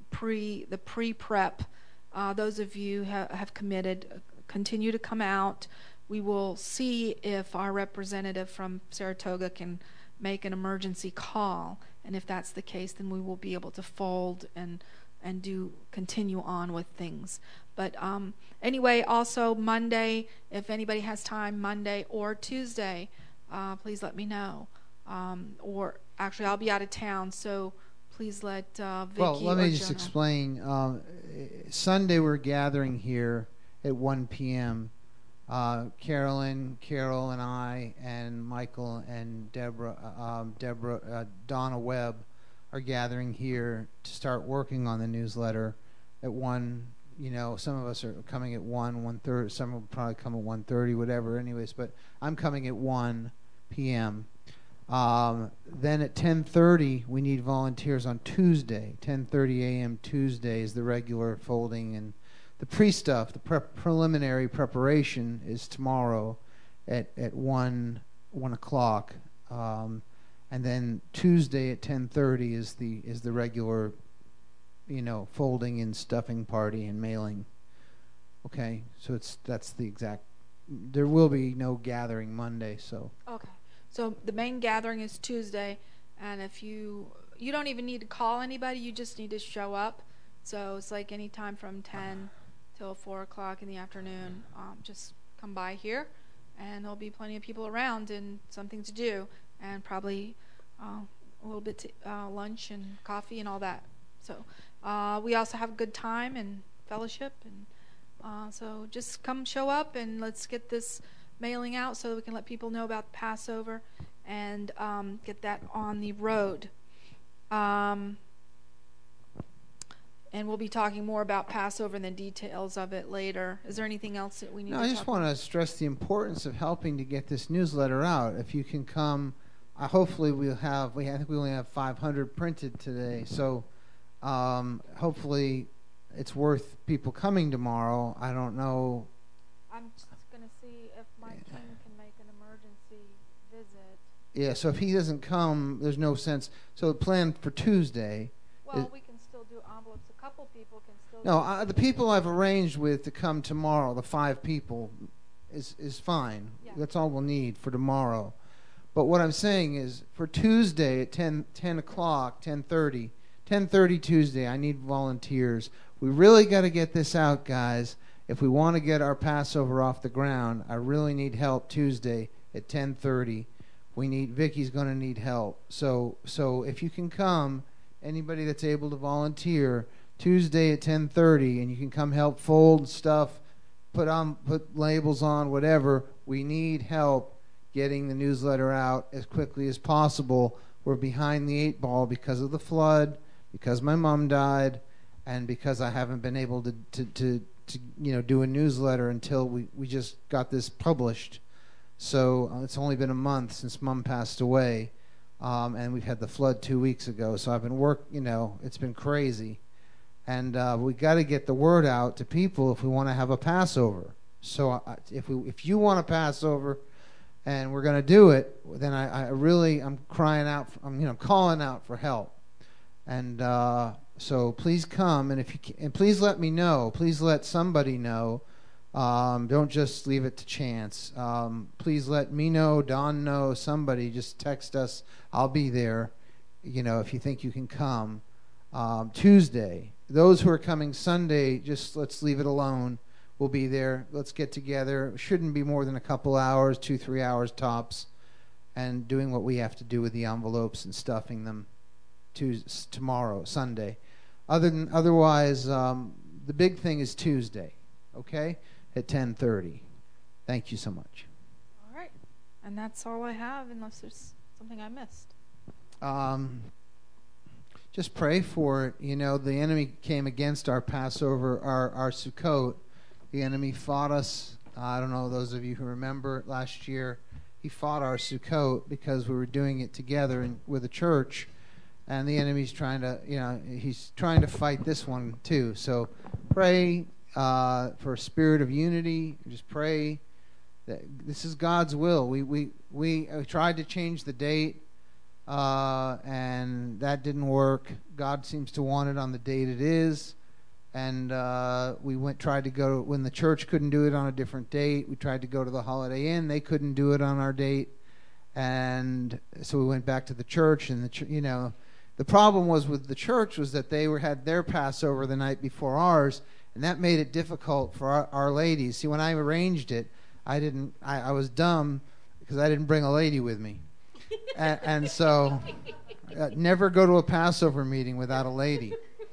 pre the pre-prep, uh, those of you ha- have committed, continue to come out. We will see if our representative from Saratoga can make an emergency call, and if that's the case, then we will be able to fold and and do continue on with things. But um, anyway, also Monday, if anybody has time, Monday or Tuesday, uh, please let me know. Um, or actually, I'll be out of town, so please let uh, Vicki Well, let me or just Jonah. explain. Um, Sunday we're gathering here at one p.m. Uh, Carolyn, Carol, and I, and Michael and Deborah, uh, um, Deborah, uh, Donna Webb, are gathering here to start working on the newsletter at one. You know, some of us are coming at one, one thirty. Some will probably come at one thirty, whatever. Anyways, but I'm coming at one p.m. Um, then at ten thirty, we need volunteers on Tuesday. ten thirty a.m. Tuesday is the regular folding, and the pre-stuff, the pre- preliminary preparation is tomorrow at at one one o'clock. Um, And then Tuesday at ten thirty is the is the regular, you know, folding and stuffing party and mailing. Okay, so it's that's the exact. There will be no gathering Monday, so. Okay, so the main gathering is Tuesday, and if you you don't even need to call anybody, you just need to show up. So it's like any time from ten till four o'clock in the afternoon. Um, just come by here, and there'll be plenty of people around and something to do, and probably uh, a little bit to, uh, lunch and coffee and all that. So uh, we also have a good time and fellowship, and uh, so just come show up and let's get this mailing out so that we can let people know about Passover and um, get that on the road. Um, and we'll be talking more about Passover and the details of it later. Is there anything else that we need no, to I talk just want to stress the importance of helping to get this newsletter out. If you can come, uh, hopefully we'll have, we I think we only have five hundred printed today. So um, hopefully it's worth people coming tomorrow. I don't know. I'm just going to see if Mike King can make an emergency visit. Yeah, so if he doesn't come, there's no sense. So the plan for Tuesday. Well, is, we can still do envelopes. A couple people can still No, do I, the people I've arranged with to come tomorrow, the five people, is is fine. Yeah. That's all we'll need for tomorrow. But what I'm saying is for Tuesday at ten, ten o'clock, ten thirty, ten thirty Tuesday, I need volunteers. We really got to get this out, guys. If we want to get our Passover off the ground, I really need help Tuesday at ten thirty. We need Vicky's going to need help. So so if you can come, anybody that's able to volunteer Tuesday at ten thirty, and you can come help fold stuff, put on put labels on, whatever. We need help getting the newsletter out as quickly as possible. We're behind the eight ball because of the flood, because my mom died, and because I haven't been able to to, to to you know do a newsletter until we, we just got this published. So uh, it's only been a month since Mom passed away, um, and we've had the flood two weeks ago. So I've been work, you know, it's been crazy, and uh, we got to get the word out to people if we want to have a Passover. So uh, if we if you want a Passover, and we're going to do it, then I, I really I'm crying out, for, I'm you know calling out for help, and. Uh, So please come, and if you can, and please let me know. Please let somebody know. Um, don't just leave it to chance. Um, please let me know, Don know, somebody. Just text us. I'll be there. You know, if you think you can come. Um, Tuesday. Those who are coming Sunday, just let's leave it alone. We'll be there. Let's get together. It shouldn't be more than a couple hours, two, three hours tops, and doing what we have to do with the envelopes and stuffing them. Tuesday, tomorrow, Sunday. Other than otherwise, um, the big thing is Tuesday, okay, at ten thirty. Thank you so much. All right, and that's all I have, unless there's something I missed. Um, just pray for it. You know, the enemy came against our Passover, our our Sukkot. The enemy fought us. I don't know those of you who remember last year. He fought our Sukkot because we were doing it together in, with the church. And the enemy's trying to, you know, he's trying to fight this one too. So pray uh, for a spirit of unity. Just pray that this is God's will. We we we tried to change the date, uh, and that didn't work. God seems to want it on the date it is, and uh, we went tried to go when the church couldn't do it on a different date. We tried to go to the Holiday Inn. They couldn't do it on our date, and so we went back to the church. And the ch- you know. The problem was with the church was that they were had their Passover the night before ours, and that made it difficult for our, our ladies. See, when I arranged it, I didn't. I, I was dumb because I didn't bring a lady with me, and, and so uh, never go to a Passover meeting without a lady.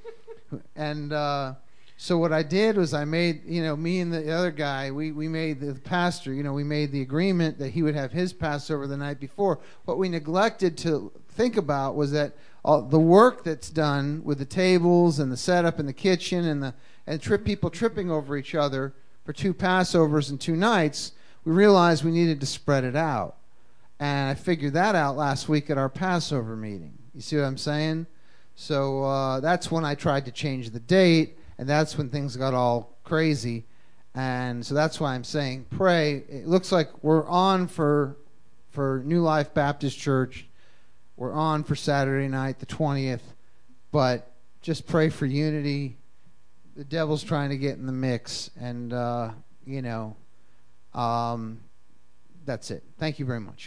And uh, so what I did was I made, you know, me and the other guy, we we made the pastor, you know, we made the agreement that he would have his Passover the night before. What we neglected to think about was that. All the work that's done with the tables and the setup in the kitchen and the and trip people tripping over each other for two Passovers and two nights, we realized we needed to spread it out. And I figured that out last week at our Passover meeting. You see what I'm saying? So uh, that's when I tried to change the date, and that's when things got all crazy. And so that's why I'm saying pray. It looks like we're on for for New Life Baptist Church. We're on for Saturday night, the twentieth, but just pray for unity. The devil's trying to get in the mix, and, uh, you know, um, that's it. Thank you very much.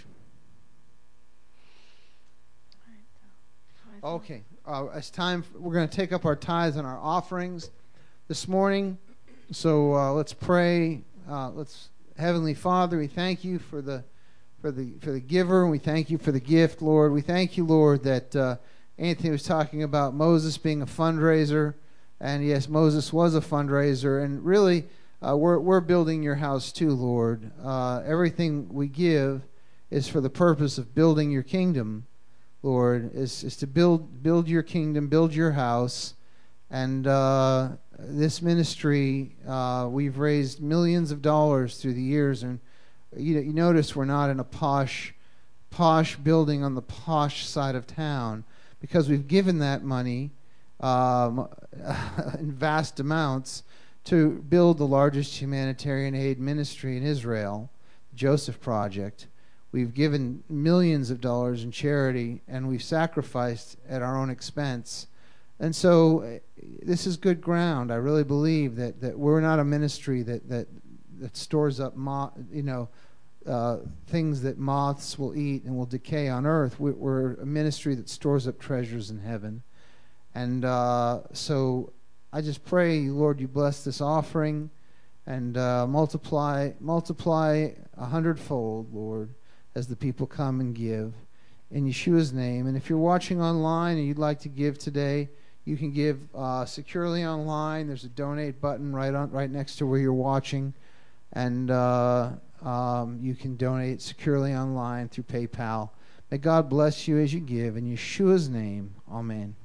Okay, uh, it's time. For, we're going to take up our tithes and our offerings this morning, so uh, let's pray. Uh, let's Heavenly Father, we thank you for the for the for the giver, and we thank you for the gift, Lord. We thank you, Lord, that uh, Anthony was talking about Moses being a fundraiser, and yes, Moses was a fundraiser, and really, uh, we're we're building your house too, Lord. Uh, everything we give is for the purpose of building your kingdom, Lord. Is is to build build your kingdom, build your house. And uh, this ministry, uh, we've raised millions of dollars through the years, and you, you notice we're not in a posh, posh building on the posh side of town, because we've given that money um, in vast amounts to build the largest humanitarian aid ministry in Israel, the Joseph Project. We've given millions of dollars in charity, and we've sacrificed at our own expense. And so this is good ground. I really believe that, that we're not a ministry that, that, that stores up mo- you know, uh, things that moths will eat and will decay on earth. We're, we're a ministry that stores up treasures in heaven. And uh, so I just pray, Lord, you bless this offering and uh, multiply multiply a hundredfold, Lord, as the people come and give. In Yeshua's name. And if you're watching online and you'd like to give today, you can give uh, securely online. There's a donate button right on, right next to where you're watching, and uh, um, you can donate securely online through PayPal. May God bless you as you give. In Yeshua's name, amen.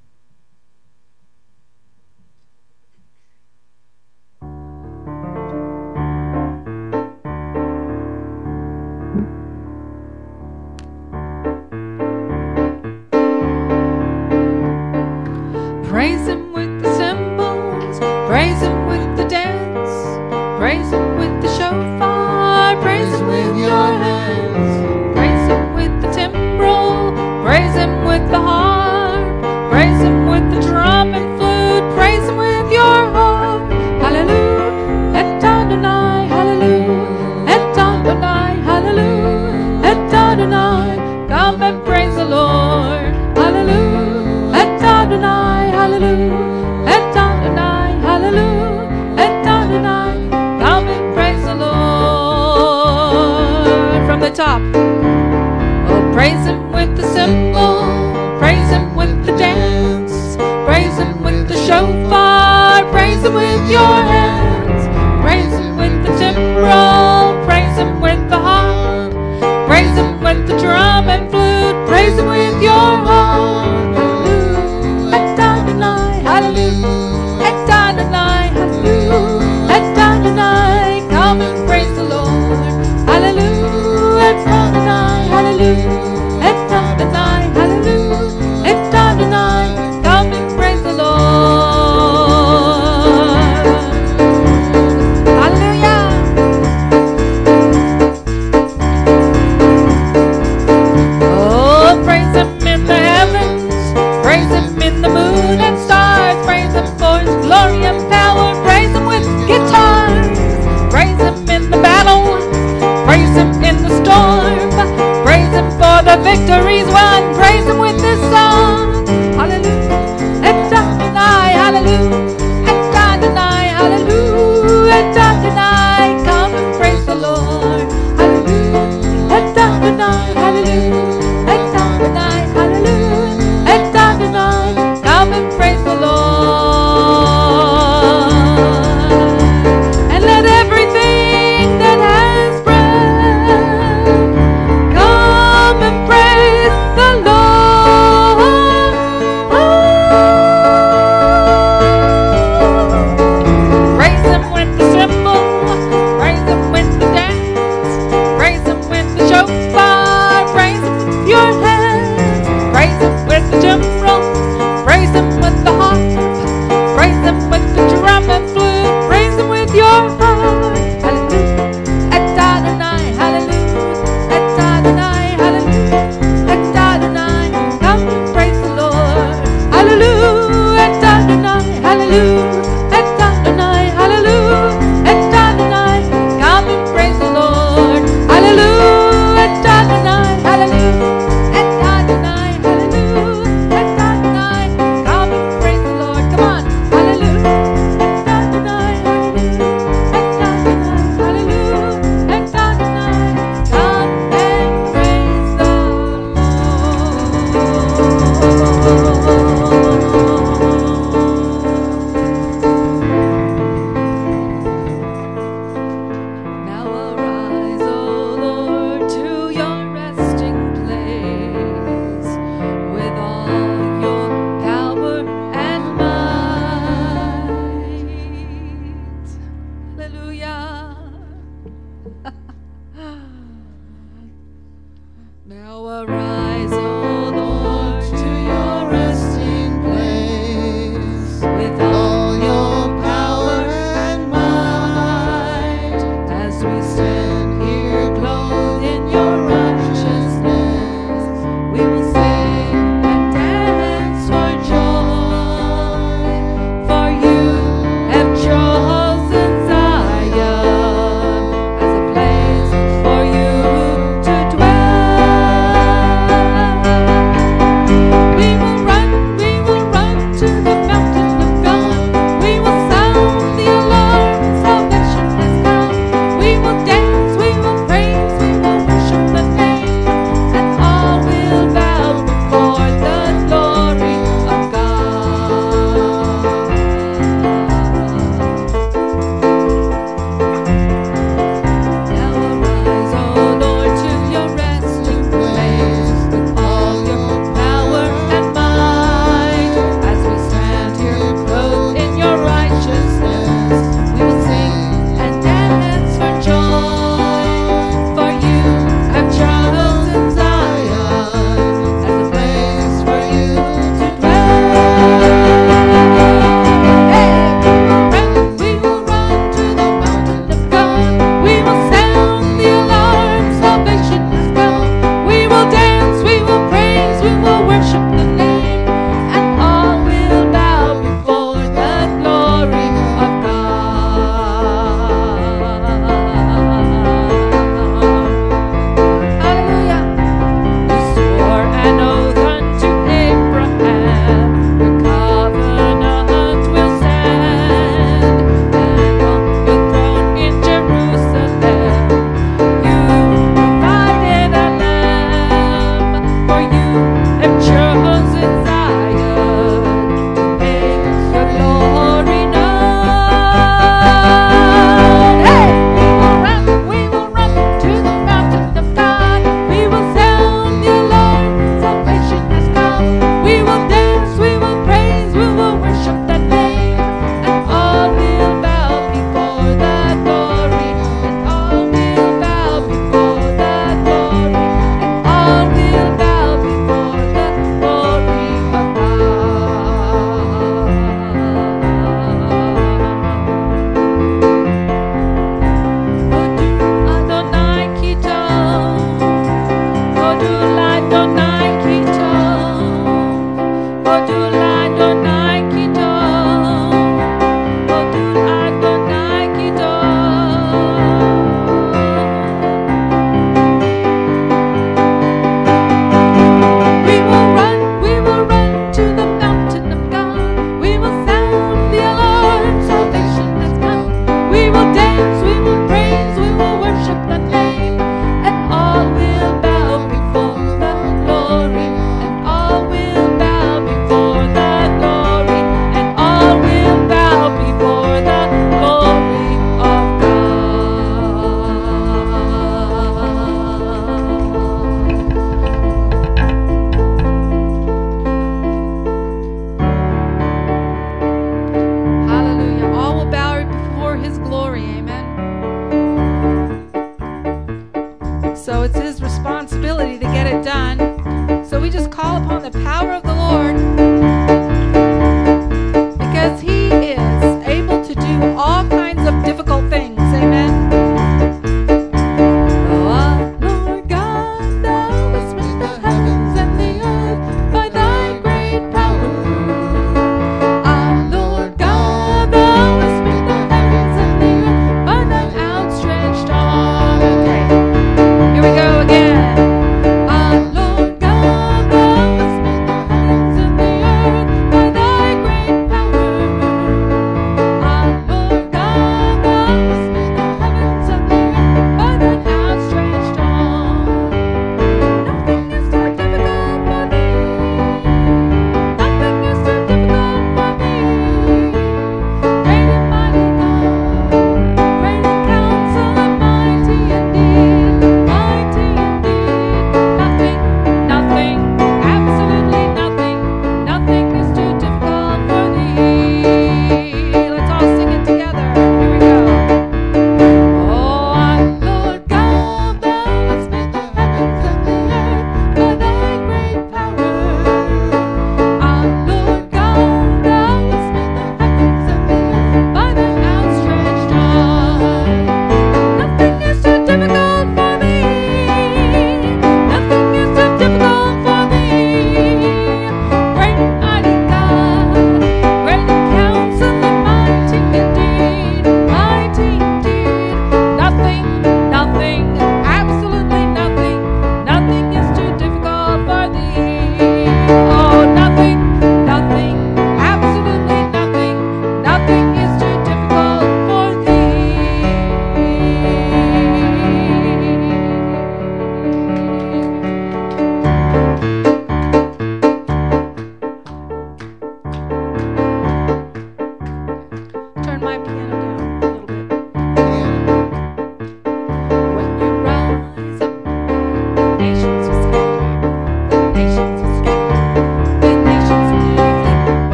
Praise him with the cymbals, praise him with the dance, praise him with the shofar, praise him with your hands, praise him with the timbrel, praise him with the harp, praise him with the drum and flute, praise him with your heart. Hallelujah, et Adonai, hallelujah, et Adonai, hallelujah, et Adonai, come and praise the Lord. Hallelujah, et Adonai, hallelujah, et Adonai, hallelujah, et Adonai, come and praise the Lord. From the top, oh, praise him with the cymbal, praise him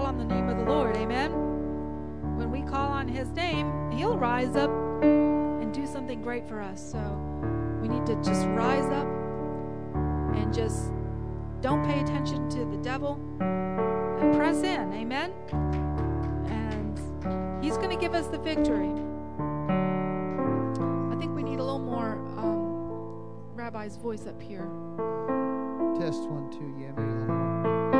on the name of the Lord. Amen. When we call on his name, he'll rise up and do something great for us. So we need to just rise up and just don't pay attention to the devil and press in. Amen. And he's going to give us the victory. I think we need a little more um, Rabbi's voice up here. Test one, two, yeah, maybe a little more.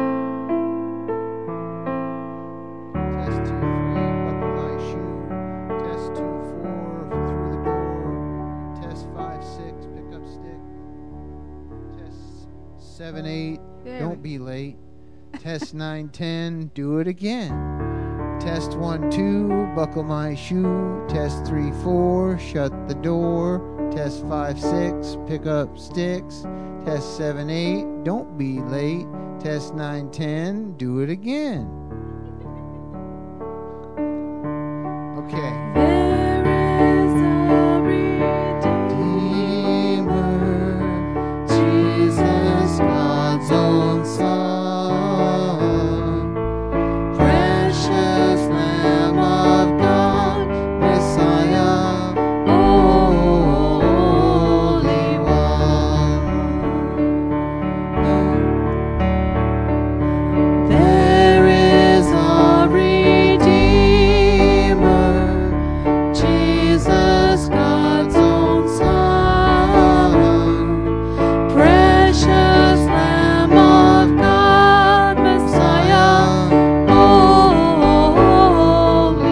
Test two, three, buckle my shoe. Test two, four, through the door. Test five, six, pick up stick. Test seven, eight, There don't we- be late. Test nine, ten, do it again. Test one, two, buckle my shoe. Test three, four, shut the door. Test five, six, pick up sticks. Test seven, eight, don't be late. Test nine, ten, do it again. Okay. There is a Redeemer, Jesus, God's own Son, precious Lamb of God, Messiah, Holy One. There is a Redeemer, Jesus, God's own Son, precious Lamb of God, Messiah, Holy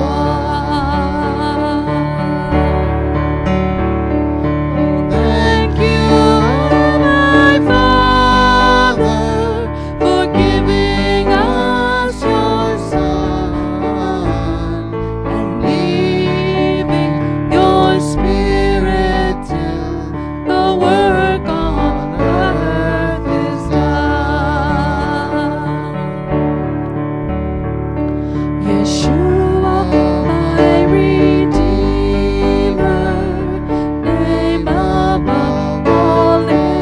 One. Thank you, my Father, for giving us your Son and leaving your Spirit till the work on earth is done. Yeshua, my Redeemer, name above all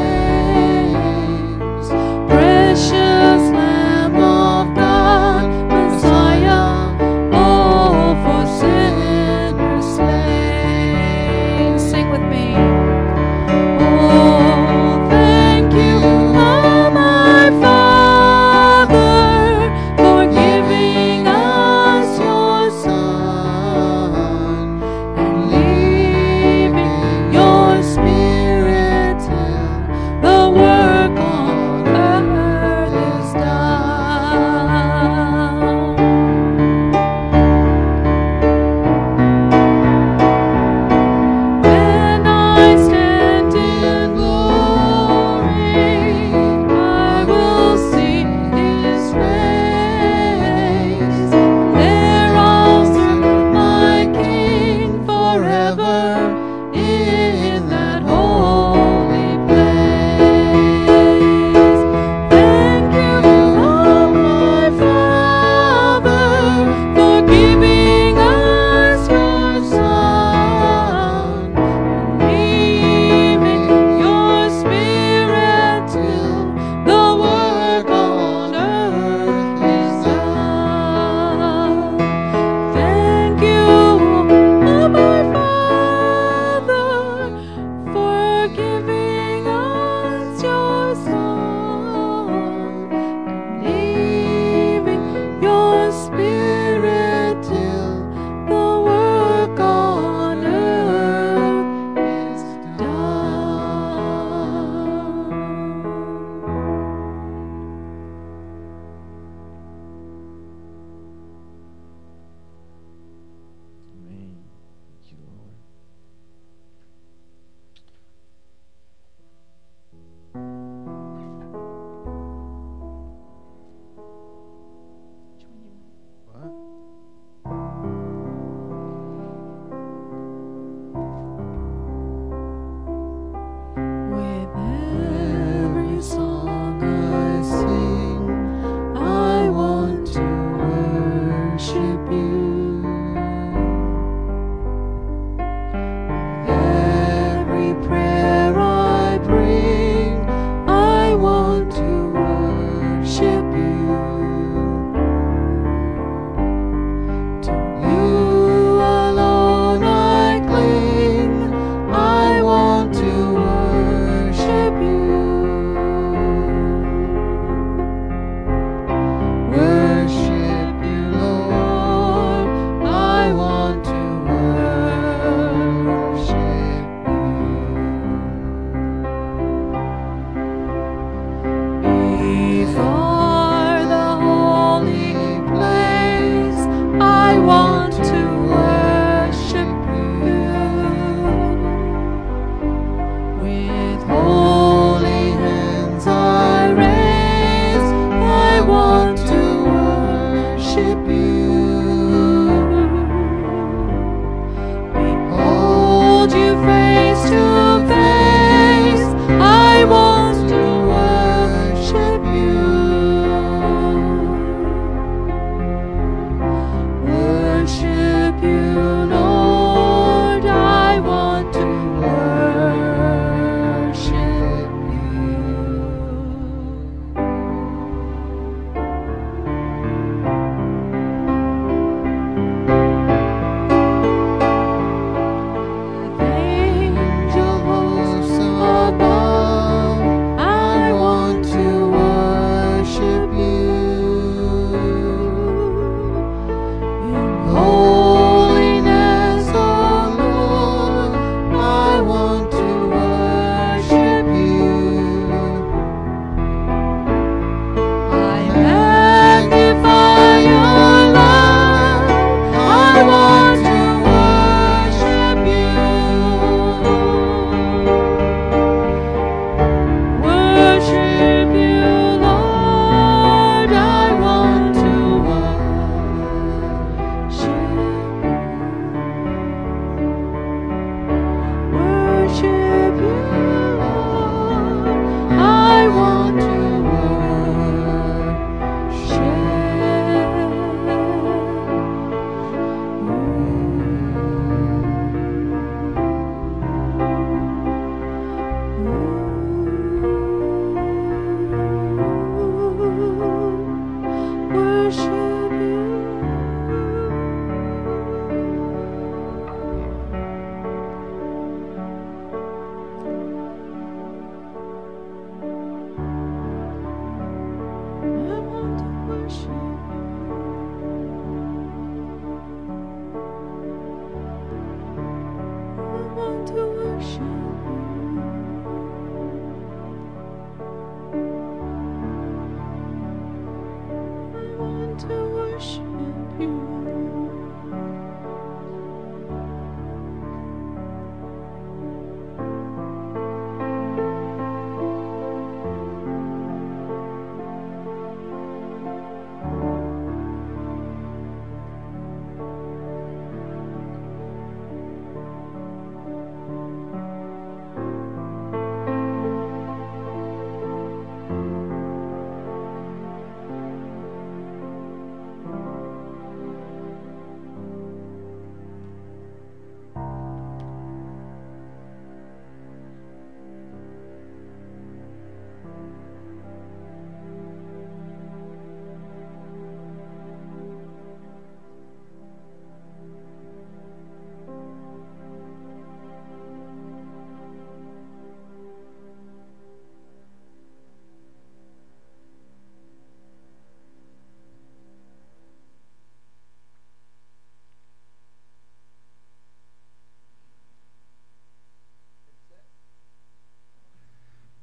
names, precious Lamb of God, Messiah, oh, for sinners slain. Sing with me. Oh, thank you, oh, my Father, for giving us your Son and leaving your Spirit till the work on earth is done. When I stand in glory, I will see His face. There I'll serve my King forever in that holy place. Thank you, oh my Father, for giving us your Son and leaving your Spirit till the work on earth is done. Thank you, oh my Father,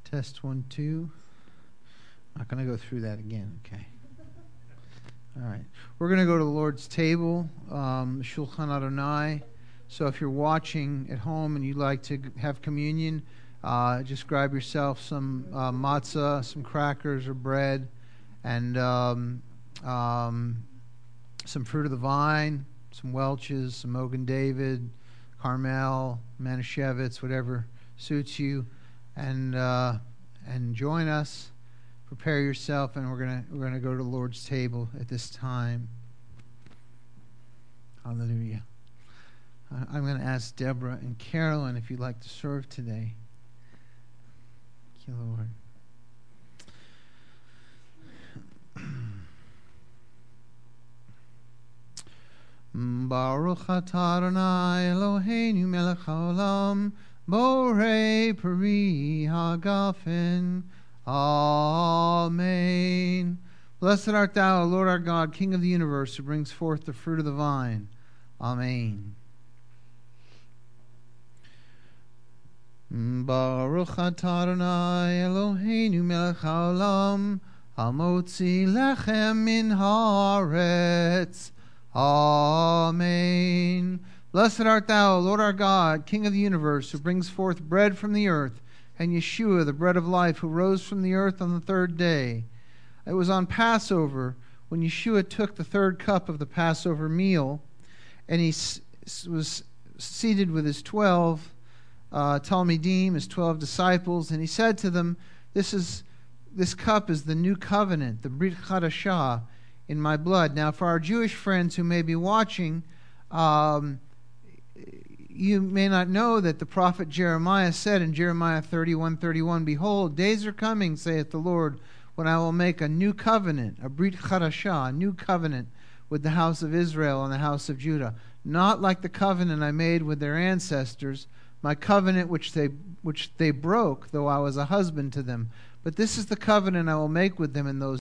Test one, two. Not going to go through that again. Okay. All right. We're going to go to the Lord's table, um, Shulchan Adonai. So if you're watching at home and you'd like to have communion, uh, just grab yourself some uh, matzah, some crackers or bread, and um, um, some fruit of the vine, some Welch's, some Mogen David, Carmel, Manischewitz, whatever suits you, and uh, and join us. Prepare yourself, and we're gonna we're gonna go to the Lord's table at this time. Hallelujah. Uh, I'm going to ask Deborah and Carolyn if you'd like to serve today. Thank you, Lord. Baruch atah Adonai Eloheinu melech haolam borei peri hagafen. Amen. Blessed art thou, Lord our God, King of the universe, who brings forth the fruit of the vine. Amen. Baruch atah Adonai Eloheinu melech haolam hamotzi lechem min haaretz. Amen. Blessed art thou, Lord our God, King of the universe, who brings forth bread from the earth, and Yeshua, the bread of life, who rose from the earth on the third day. It was on Passover when Yeshua took the third cup of the Passover meal, and he s- was seated with his twelve uh, Talmidim, his twelve disciples, and he said to them, "This is this cup is the new covenant, the Brit Chadashah, in my blood." Now, for our Jewish friends who may be watching, um, you may not know that the prophet Jeremiah said in Jeremiah thirty-one thirty-one, "Behold, days are coming, saith the Lord, when I will make a new covenant, a Brit Chadashah, a new covenant with the house of Israel and the house of Judah, not like the covenant I made with their ancestors, my covenant which they which they broke, though I was a husband to them. But this is the covenant I will make with them in those